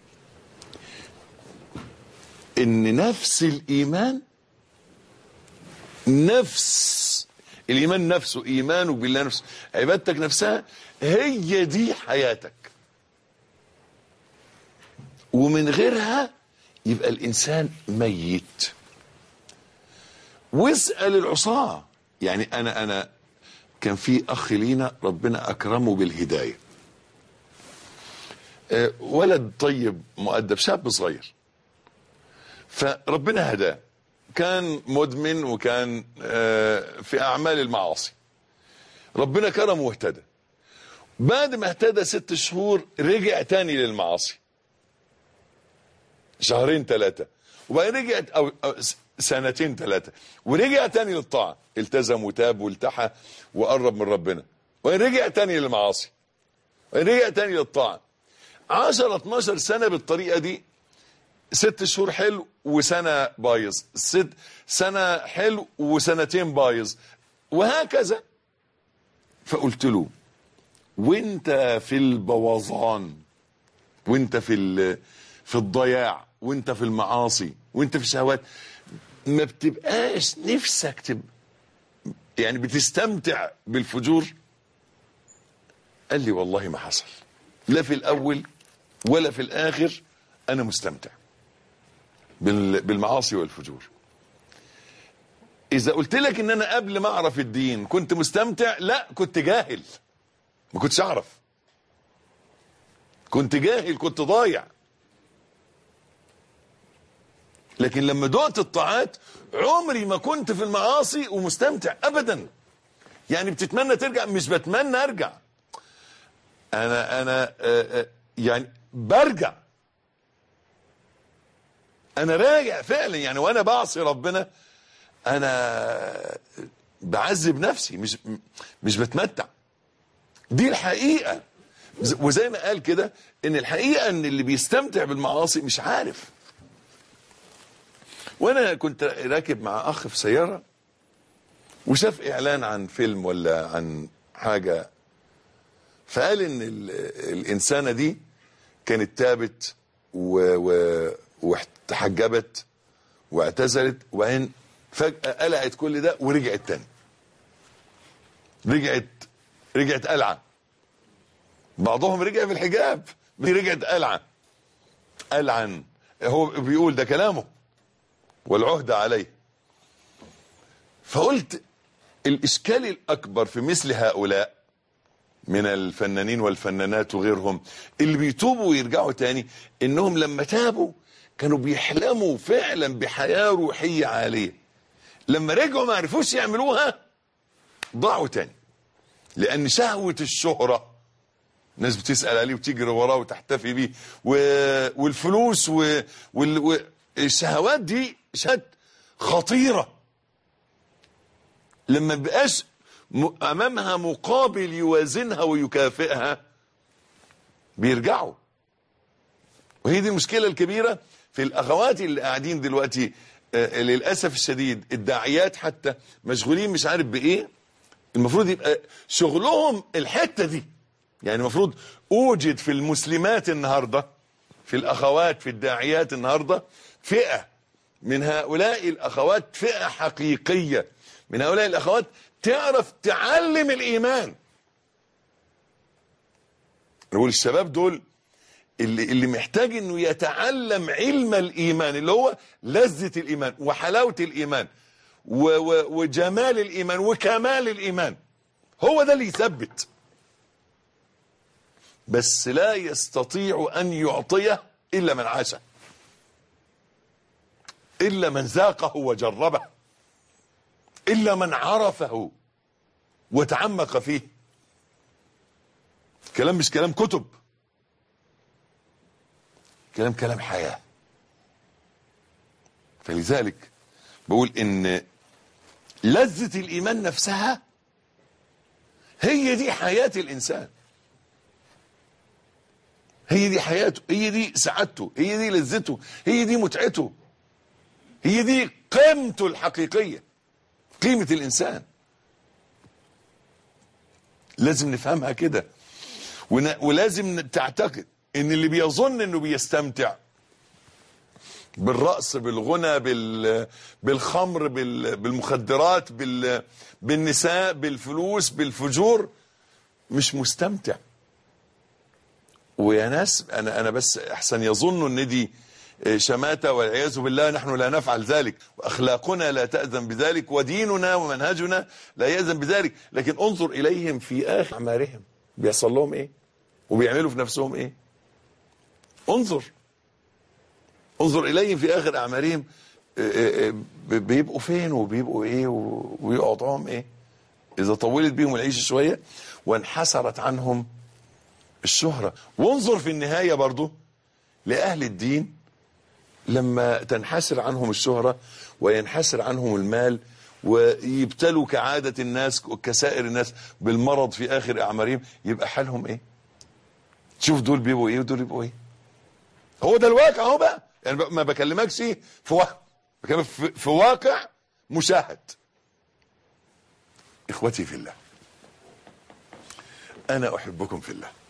إن نفس الإيمان، نفس الإيمان نفسه، إيمانك بالله نفسه، عبادتك نفسها، هي دي حياتك، ومن غيرها يبقى الإنسان ميت. واسأل العصاة. يعني أنا أنا كان في أخ لينا ربنا أكرمه بالهداية، أه ولد طيب مؤدب، شاب صغير، فربنا هداه، كان مدمن وكان أه في أعمال المعاصي، ربنا كرمه واهتدى. بعد ما اهتدى ست شهور رجع تاني للمعاصي، شهرين ثلاثة، وبعدين رجعت أو, أو سنتين ثلاثة، ورجع تاني للطاعة، التزم وتاب والتحى وقرب من ربنا، ورجع تاني للمعاصي، ورجع تاني للطاعة. عشرة اتناشر سنة بالطريقة دي، ست شهور حلو وسنة بايظ، ست سنة حلو وسنتين بايظ، وهكذا. فقلت له وانت في البوظان، وانت في في الضياع، وانت في المعاصي، وانت في الشهوات، ما بتبقاش نفسك تبقى يعني بتستمتع بالفجور؟ قال لي والله ما حصل، لا في الاول ولا في الاخر انا مستمتع بالمعاصي والفجور. اذا قلت لك ان انا قبل ما اعرف الدين كنت مستمتع، لا، كنت جاهل، ما كنتش اعرف، كنت جاهل، كنت ضايع. لكن لما دقت الطاعات عمري ما كنت في المعاصي ومستمتع ابدا. يعني بتتمنى ترجع؟ مش بتمنى ارجع، انا انا آآ آآ يعني برجع، انا راجع فعلا. يعني وانا بعصي ربنا انا بعذب نفسي، مش مش بتمتع. دي الحقيقة. وزي ما قال كده ان الحقيقة ان اللي بيستمتع بالمعاصي مش عارف. وانا كنت راكب مع اخ في سيارة وشاف اعلان عن فيلم ولا عن حاجة، فقال ان الانسانة دي كانت تابت وتحجبت واعتزلت، وبعدين فجأة قلعت كل ده ورجعت تاني، رجعت رجعت قلعة. بعضهم رجع في الحجاب، رجعت قلعة قلعا. هو بيقول ده كلامه والعهد عليه. فقلت الإشكال الأكبر في مثل هؤلاء من الفنانين والفنانات وغيرهم اللي بيتوبوا ويرجعوا تاني، إنهم لما تابوا كانوا بيحلموا فعلا بحياة روحية عالية، لما رجعوا ما عرفوش يعملوها ضاعوا تاني. لأن شهوة الشهرة، الناس بتسأل عليه وتجري وراه وتحتفي بيه، والفلوس والشهوات دي شهوات خطيرة. لما بقاش أمامها مقابل يوازنها ويكافئها بيرجعوا. وهي دي المشكلة الكبيرة في الأخوات اللي قاعدين دلوقتي. آه للأسف الشديد الداعيات حتى مشغولين مش عارف بإيه. المفروض يبقى شغلهم الحتة دي. يعني المفروض أوجد في المسلمات النهاردة، في الأخوات، في الداعيات النهاردة فئة من هؤلاء الأخوات، فئة حقيقية من هؤلاء الأخوات تعرف تعلم الإيمان. نقول الشباب دول اللي, اللي محتاج انه يتعلم علم الإيمان، اللي هو لذة الإيمان وحلاوة الإيمان وجمال الإيمان وكمال الإيمان. هو ده اللي يثبت. بس لا يستطيع أن يعطيه إلا من عاشه، إلا من ذاقه وجربه، إلا من عرفه وتعمق فيه. كلام مش كلام كتب، كلام كلام حياة. فلذلك بقول إن لذة الإيمان نفسها هي دي حياة الإنسان، هي دي حياته، هي دي سعادته، هي دي لذته، هي دي متعته، هي دي قيمته الحقيقية، قيمة الإنسان. لازم نفهمها كده، ولازم تعتقد ان اللي بيظن انه بيستمتع بالرقص، بالغنى، بالخمر، بالمخدرات، بالنساء، بالفلوس، بالفجور، مش مستمتع. ويا ناس انا انا بس احسن يظنوا ان دي شماتة، والعياذ بالله نحن لا نفعل ذلك، واخلاقنا لا تأذن بذلك، وديننا ومنهجنا لا يأذن بذلك. لكن انظر اليهم في اخر اعمارهم بيحصل لهم ايه وبيعملوا في نفسهم ايه. انظر انظر اليهم في اخر اعمارهم بيبقوا فين وبيبقوا ايه ويقعدهم ايه اذا طولت بيهم العيشه شويه وانحسرت عنهم الشهره. وانظر في النهايه برضو لاهل الدين لما تنحسر عنهم الشهره وينحسر عنهم المال ويبتلوا كعاده الناس وكسائر الناس بالمرض في اخر اعمارهم، يبقى حالهم ايه؟ تشوف دول بيبقوا ايه ودول بيبقوا ايه. هو ده الواقع اهو بقى، يعني ما بكلمكش في وهم، بكلمك في, في واقع مشاهد. اخوتي في الله، انا احبكم في الله.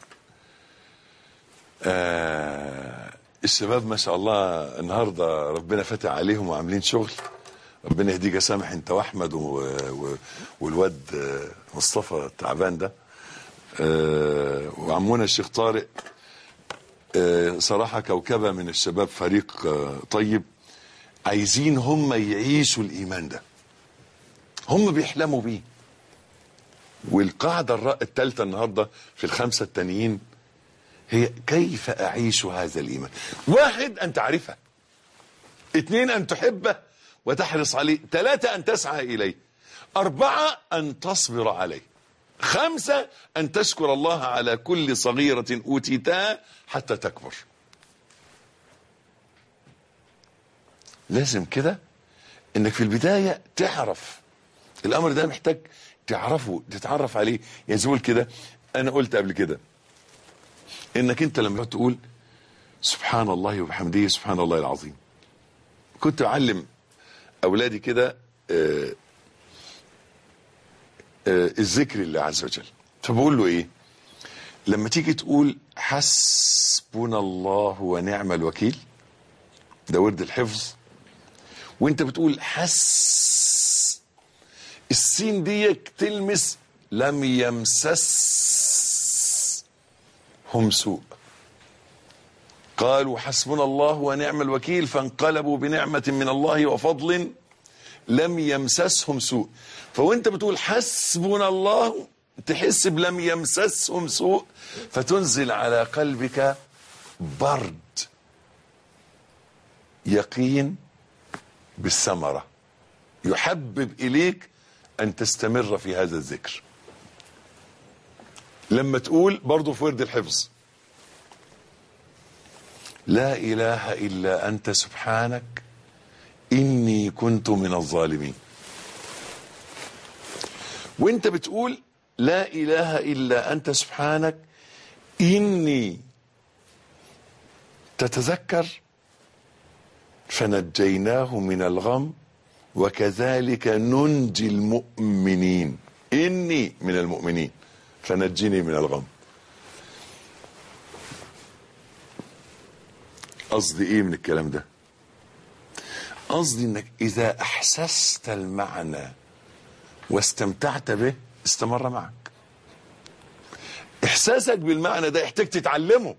آه الشباب ما شاء الله النهارده ربنا فتح عليهم وعاملين شغل. ربنا يهديك يا سامح انت واحمد و... و... والواد مصطفى تعبان ده، آه وعمونا الشيخ طارق، آه صراحه كوكبه من الشباب، فريق آه طيب، عايزين هم يعيشوا الايمان ده، هم بيحلموا بيه. والقاعده الثالثه النهارده في الخمسه التانيين هي كيف اعيش هذا الايمان. واحد، ان تعرفه. اثنين، ان تحبه وتحرص عليه. ثلاثة، ان تسعى اليه. اربعة، ان تصبر عليه. خمسة، ان تشكر الله على كل صغيرة اوتيتها حتى تكبر. لازم كده انك في البداية تعرف الامر ده، محتاج تعرفه، تتعرف عليه. يعني زول كده، انا قلت قبل كده انك انت لما تقول سبحان الله وبحمده سبحان الله العظيم. كنت اعلم اولادي كده آه آه الذكر لله عز وجل، فبقول له ايه لما تيجي تقول حسبنا الله ونعم الوكيل، ده ورد الحفظ، وانت بتقول حس، السين ديك تلمس لم يمسسهم سوء. قالوا حسبنا الله ونعم الوكيل فانقلبوا بنعمة من الله وفضل لم يمسسهم سوء. فوانت بتقول حسبنا الله تحس بلم يمسسهم سوء، فتنزل على قلبك برد يقين بالثمرة، يحبب إليك أن تستمر في هذا الذكر. لما تقول برضو في ورد الحفظ لا إله إلا أنت سبحانك إني كنت من الظالمين، وانت بتقول لا إله إلا أنت سبحانك إني تتذكر فنجيناه من الغم وكذلك ننجي المؤمنين، إني من المؤمنين فنجني من الغم. قصدي ايه من الكلام ده؟ قصدي انك اذا احسست المعنى واستمتعت به استمر معك. احساسك بالمعنى ده يحتاج تتعلمه.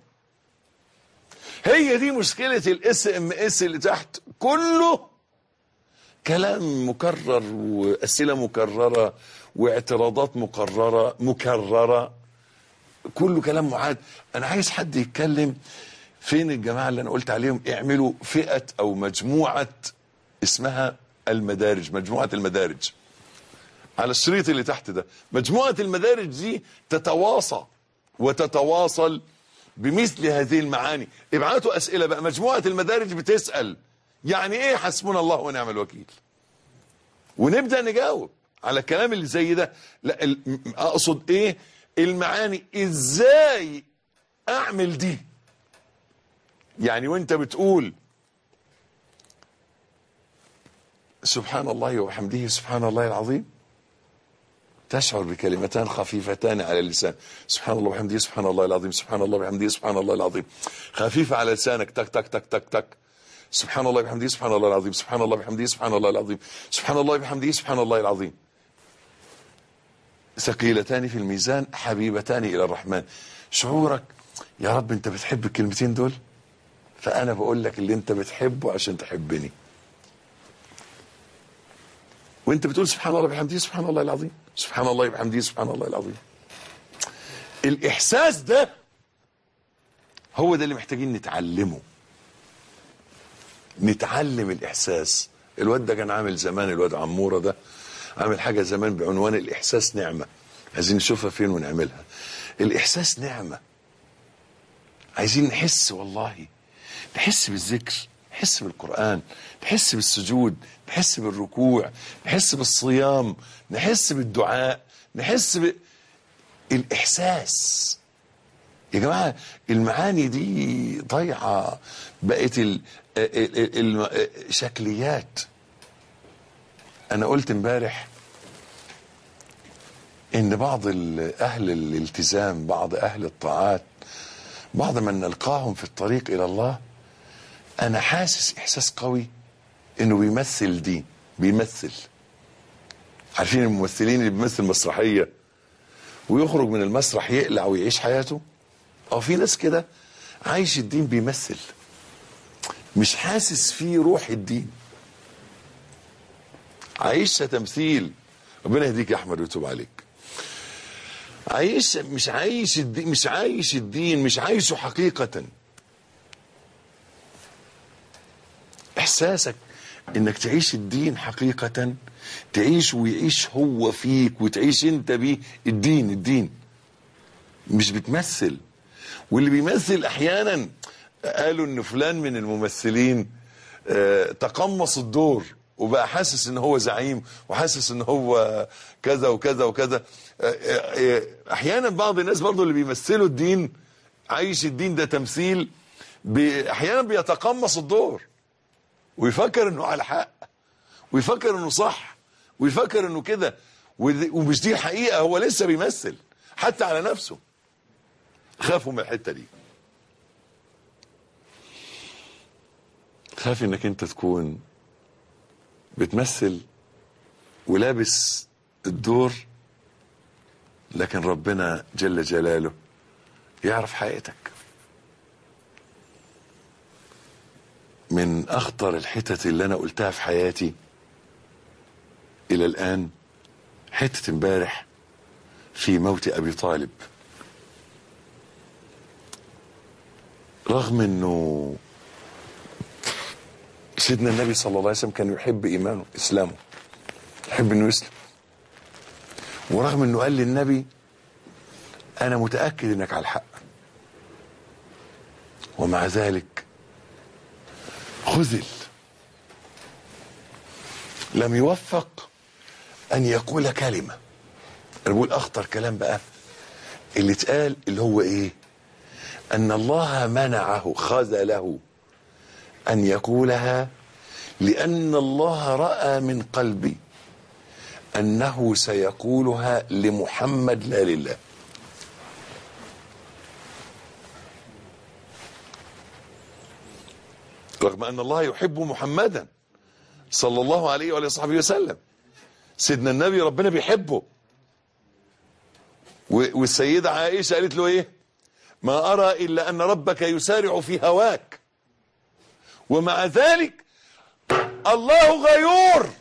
هي دي مشكلة الاس ام اس اللي تحت، كله كلام مكرر واسئلة مكررة واعتراضات مكررة مكررة، كله كلام معاد. انا عايز حد يتكلم. فين الجماعة اللي انا قلت عليهم اعملوا فئة او مجموعة اسمها المدارج، مجموعة المدارج على الشريط اللي تحت ده. مجموعة المدارج دي تتواصى وتتواصل بمثل هذه المعاني. ابعتوا اسئلة بقى. مجموعة المدارج بتسأل يعني ايه حسبنا الله ونعم الوكيل، ونبدأ نجاوب على الكلام اللي زي ده. لا اقصد ايه المعاني، ازاي اعمل دي. يعني وانت بتقول سبحان الله وبحمده سبحان الله العظيم تشعر بكلمتان خفيفتان على اللسان، سبحان الله وبحمده سبحان الله العظيم، سبحان الله وبحمده سبحان الله العظيم، خفيفة على لسانك، تك تك تك تك تك، سبحان الله وبحمده سبحان الله العظيم، سبحان الله وبحمده سبحان الله العظيم، سبحان الله وبحمده سبحان الله العظيم. ثقيلتان في الميزان حبيبتان إلى الرحمن. شعورك يا رب انت بتحب الكلمتين دول، فأنا بقول لك اللي انت بتحبه عشان تحبني. وانت بتقول سبحان الله وبحمده سبحان الله العظيم، سبحان الله وبحمده سبحان الله العظيم. الإحساس ده هو ده اللي محتاجين نتعلمه. نتعلم الإحساس. الواد ده كان عامل زمان، الواد عمورة ده عامل حاجة زمان بعنوان الإحساس نعمة، عايزين نشوفها فين ونعملها. الإحساس نعمة، عايزين نحس، والله نحس بالذكر، نحس بالقرآن، نحس بالسجود، نحس بالركوع، نحس بالصيام، نحس بالدعاء، نحس بالإحساس. يا جماعة المعاني دي ضايعة، بقت ال ال ال شكليات. أنا قلت امبارح إن بعض أهل الالتزام، بعض أهل الطاعات، بعض من نلقاهم في الطريق إلى الله، أنا حاسس إحساس قوي إنه بيمثل دين، بيمثل. عارفين الممثلين اللي بيمثل مسرحية ويخرج من المسرح يقلع ويعيش حياته؟ أو في ناس كده عايش الدين بيمثل، مش حاسس فيه روح الدين، عايشها تمثيل. ربنا يهديك يا أحمد ويتوب عليك. عايش مش عايش الدين، مش عايش الدين، مش عايشه حقيقة. إحساسك إنك تعيش الدين حقيقة، تعيش ويعيش هو فيك وتعيش أنت بيه الدين. الدين مش بتمثل. واللي بيمثل أحيانا قالوا إن فلان من الممثلين آه تقمص الدور وبقى حاسس إن هو زعيم وحاسس إن هو كذا وكذا وكذا. آه آه أحيانا بعض الناس برضو اللي بيمثلوا الدين، عايش الدين ده تمثيل، بي أحيانا بيتقمص الدور ويفكر إنه على حق ويفكر إنه صح ويفكر إنه كده، ومش دي الحقيقة، هو لسه بيمثل حتى على نفسه. خافوا من الحتة دي، خاف انك انت تكون بتمثل ولابس الدور، لكن ربنا جل جلاله يعرف حقيقتك. من اخطر الحتت اللي انا قلتها في حياتي الى الان حتة امبارح في موت ابي طالب. رغم انه سيدنا النبي صلى الله عليه وسلم كان يحب ايمانه، اسلامه، يحب انه يسلم، ورغم انه قال للنبي انا متأكد انك على الحق، ومع ذلك خذل، لم يوفق ان يقول كلمة. انا بقول اخطر كلام بقى اللي اتقال، اللي هو ايه؟ ان الله منعه، خذله ان يقولها، لان الله رأى من قلبي انه سيقولها لمحمد لا لله. رغم ان الله يحب محمدا صلى الله عليه وآله وصحبه وسلم، سيدنا النبي ربنا بيحبه، والسيدة عائشة قالت له ايه؟ ما ارى الا ان ربك يسارع في هواك، ومع ذلك الله غيور.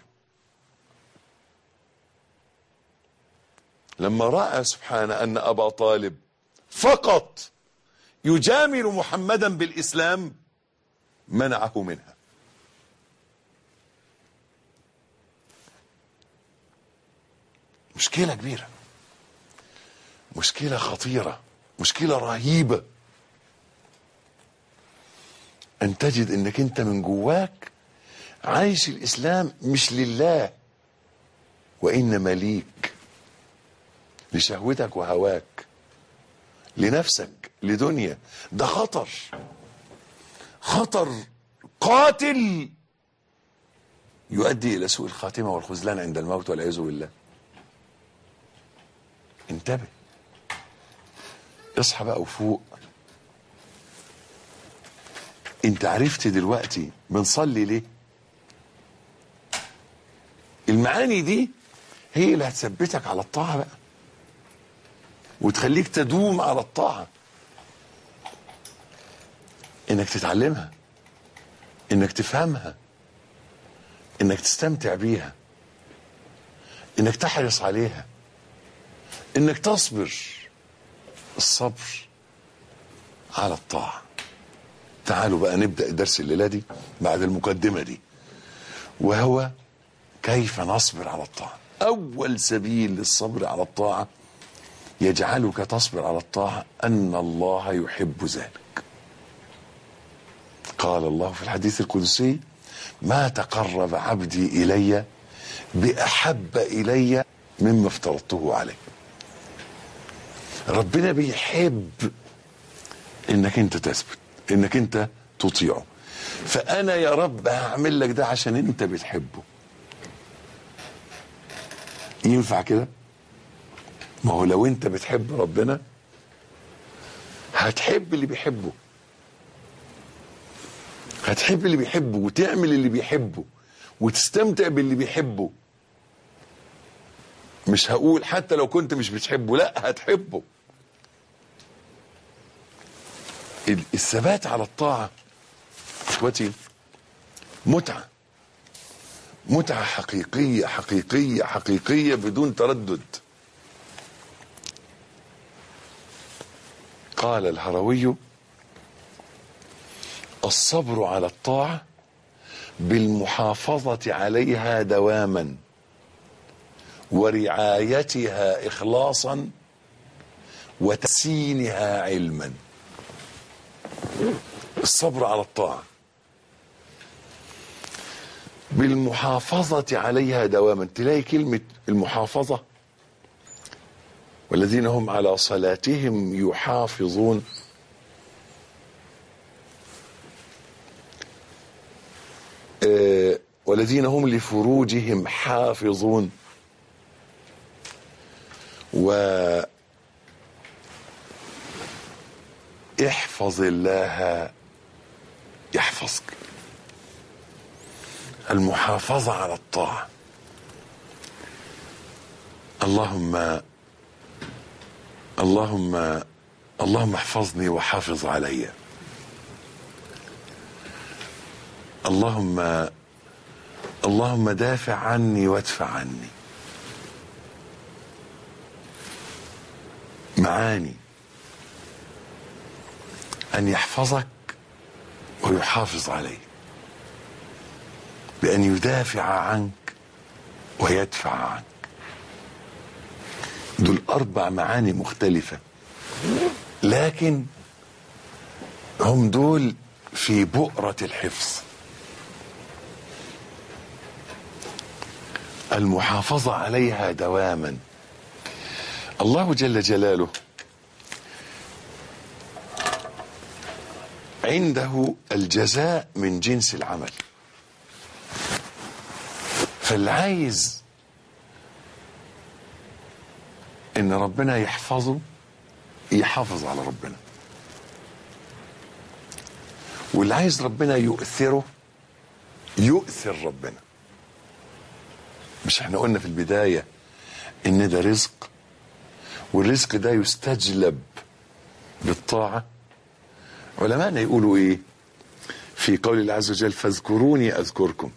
لما رأى سبحانه ان ابا طالب فقط يجامل محمدا بالاسلام منعه منها. مشكلة كبيرة، مشكلة خطيرة، مشكلة رهيبة، ان تجد انك انت من جواك عايش الاسلام مش لله وانما ليك، لشهوتك وهواك، لنفسك، لدنيا. ده خطر، خطر قاتل يؤدي الى سوء الخاتمة والخذلان عند الموت والعياذ بالله. انتبه، اصحى بقى وفوق. انت عرفت دلوقتي بنصلي ليه؟ المعاني دي هي اللي هتثبتك على الطاعة بقى وتخليك تدوم على الطاعة، انك تتعلمها، انك تفهمها، انك تستمتع بيها، انك تحرص عليها، انك تصبر. الصبر على الطاعة. تعالوا بقى نبدأ الدرس الليلة دي بعد المقدمة دي، وهو كيف نصبر على الطاعة. أول سبيل للصبر على الطاعة يجعلك تصبر على الطاعة أن الله يحب ذلك. قال الله في الحديث القدسي: ما تقرب عبدي إلي بأحب إلي مما افترضته عليه. ربنا بيحب انك انت تثبت، انك انت تطيعه. فانا يا رب هعمل لك ده عشان انت بتحبه. ينفع كده؟ ما هو لو انت بتحب ربنا هتحب اللي بيحبه، هتحب اللي بيحبه وتعمل اللي بيحبه وتستمتع باللي بيحبه. مش هقول حتى لو كنت مش بتحبه، لا هتحبه. الثبات على الطاعة اخوتي متعة، متعة حقيقية حقيقية حقيقية بدون تردد. قال الهروي: الصبر على الطاعة بالمحافظة عليها دواما ورعايتها إخلاصا وتحسينها علما. الصبر على الطاعة بالمحافظة عليها دواما. تلاقي كلمة المحافظة: والذين هم على صلاتهم يحافظون. آه والذين هم لفروجهم حافظون. و احفظ الله يحفظك. المحافظة على الطاعة. اللهم اللهم اللهم احفظني وحافظ علي. اللهم اللهم دافع عني وادفع عني. معاني أن يحفظك ويحافظ عليك بأن يدافع عنك ويدفع عنك. دول أربع معاني مختلفة، لكن هم دول في بؤرة الحفظ. المحافظة عليها دواما. الله جل جلاله عنده الجزاء من جنس العمل. فاللي عايز ان ربنا يحفظه يحافظ على ربنا، واللي عايز ربنا يؤثره يؤثر ربنا. مش احنا قلنا في البداية ان ده رزق، والرزق ده يستجلب بالطاعة؟ علماءنا يقولوا ايه في قول الله عز وجل: فاذكروني اذكركم.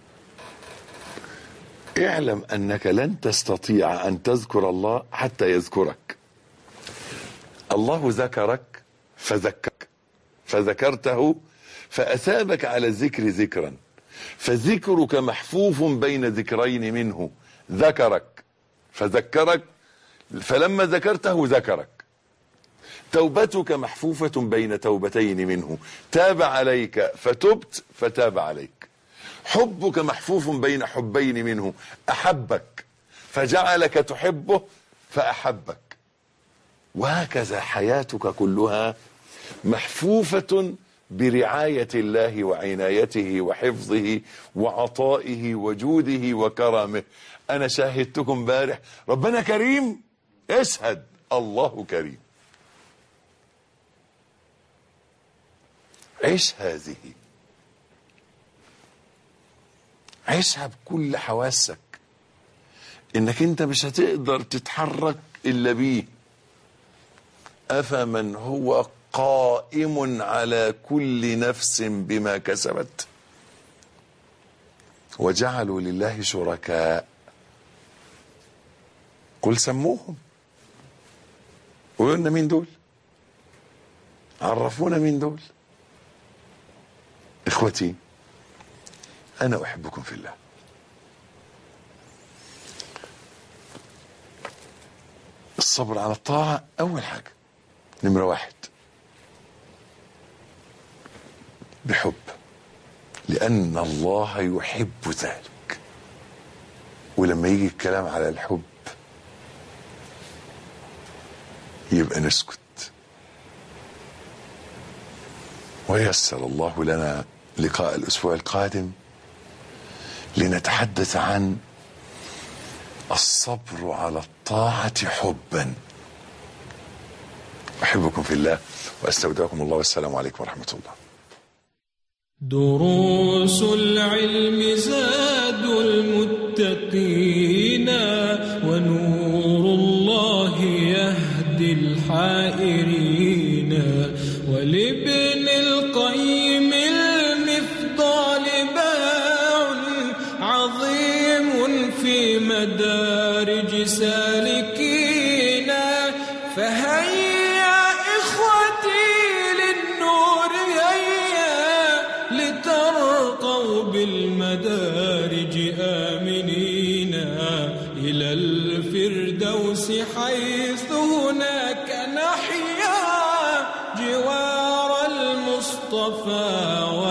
اعلم انك لن تستطيع ان تذكر الله حتى يذكرك. الله ذكرك فذكرك فذكرته فاثابك على الذكر ذكرا، فذكرك محفوف بين ذكرين منه. ذكرك فذكرك، فلما ذكرته ذكرك. توبتك محفوفة بين توبتين منه، تاب عليك فتبت فتاب عليك. حبك محفوف بين حبين منه، أحبك فجعلك تحبه فأحبك. وهكذا حياتك كلها محفوفة برعاية الله وعنايته وحفظه وعطائه وجوده وكرمه. أنا شاهدتكم بارح، ربنا كريم، اشهد الله كريم. عيش هذه، عيشها بكل حواسك، انك انت مش هتقدر تتحرك الا بيه. افمن هو قائم على كل نفس بما كسبت وجعلوا لله شركاء قل سموهم. قولوا مين دول، عرفونا مين دول. اخوتي انا احبكم في الله. الصبر على الطاعة اول حاجة، نمرة واحد بحب، لان الله يحب ذلك. ولما يجي الكلام على الحب يبقى نسكت. ويسر الله لنا لقاء الأسبوع القادم لنتحدث عن الصبر على الطاعة حبا. أحبكم في الله وأستودعكم الله، والسلام عليكم ورحمة الله. دروس العلم زاد المتقين، ونور الله يهدي الحائرين، ولابن القيم المفضال باع عظيم في مدارج سالكين. فهيا إخوتي للنور هيا، لترقوا بالمدارج آمنين إلى الفردوس، حيث هناك نحيا جوار المصطفى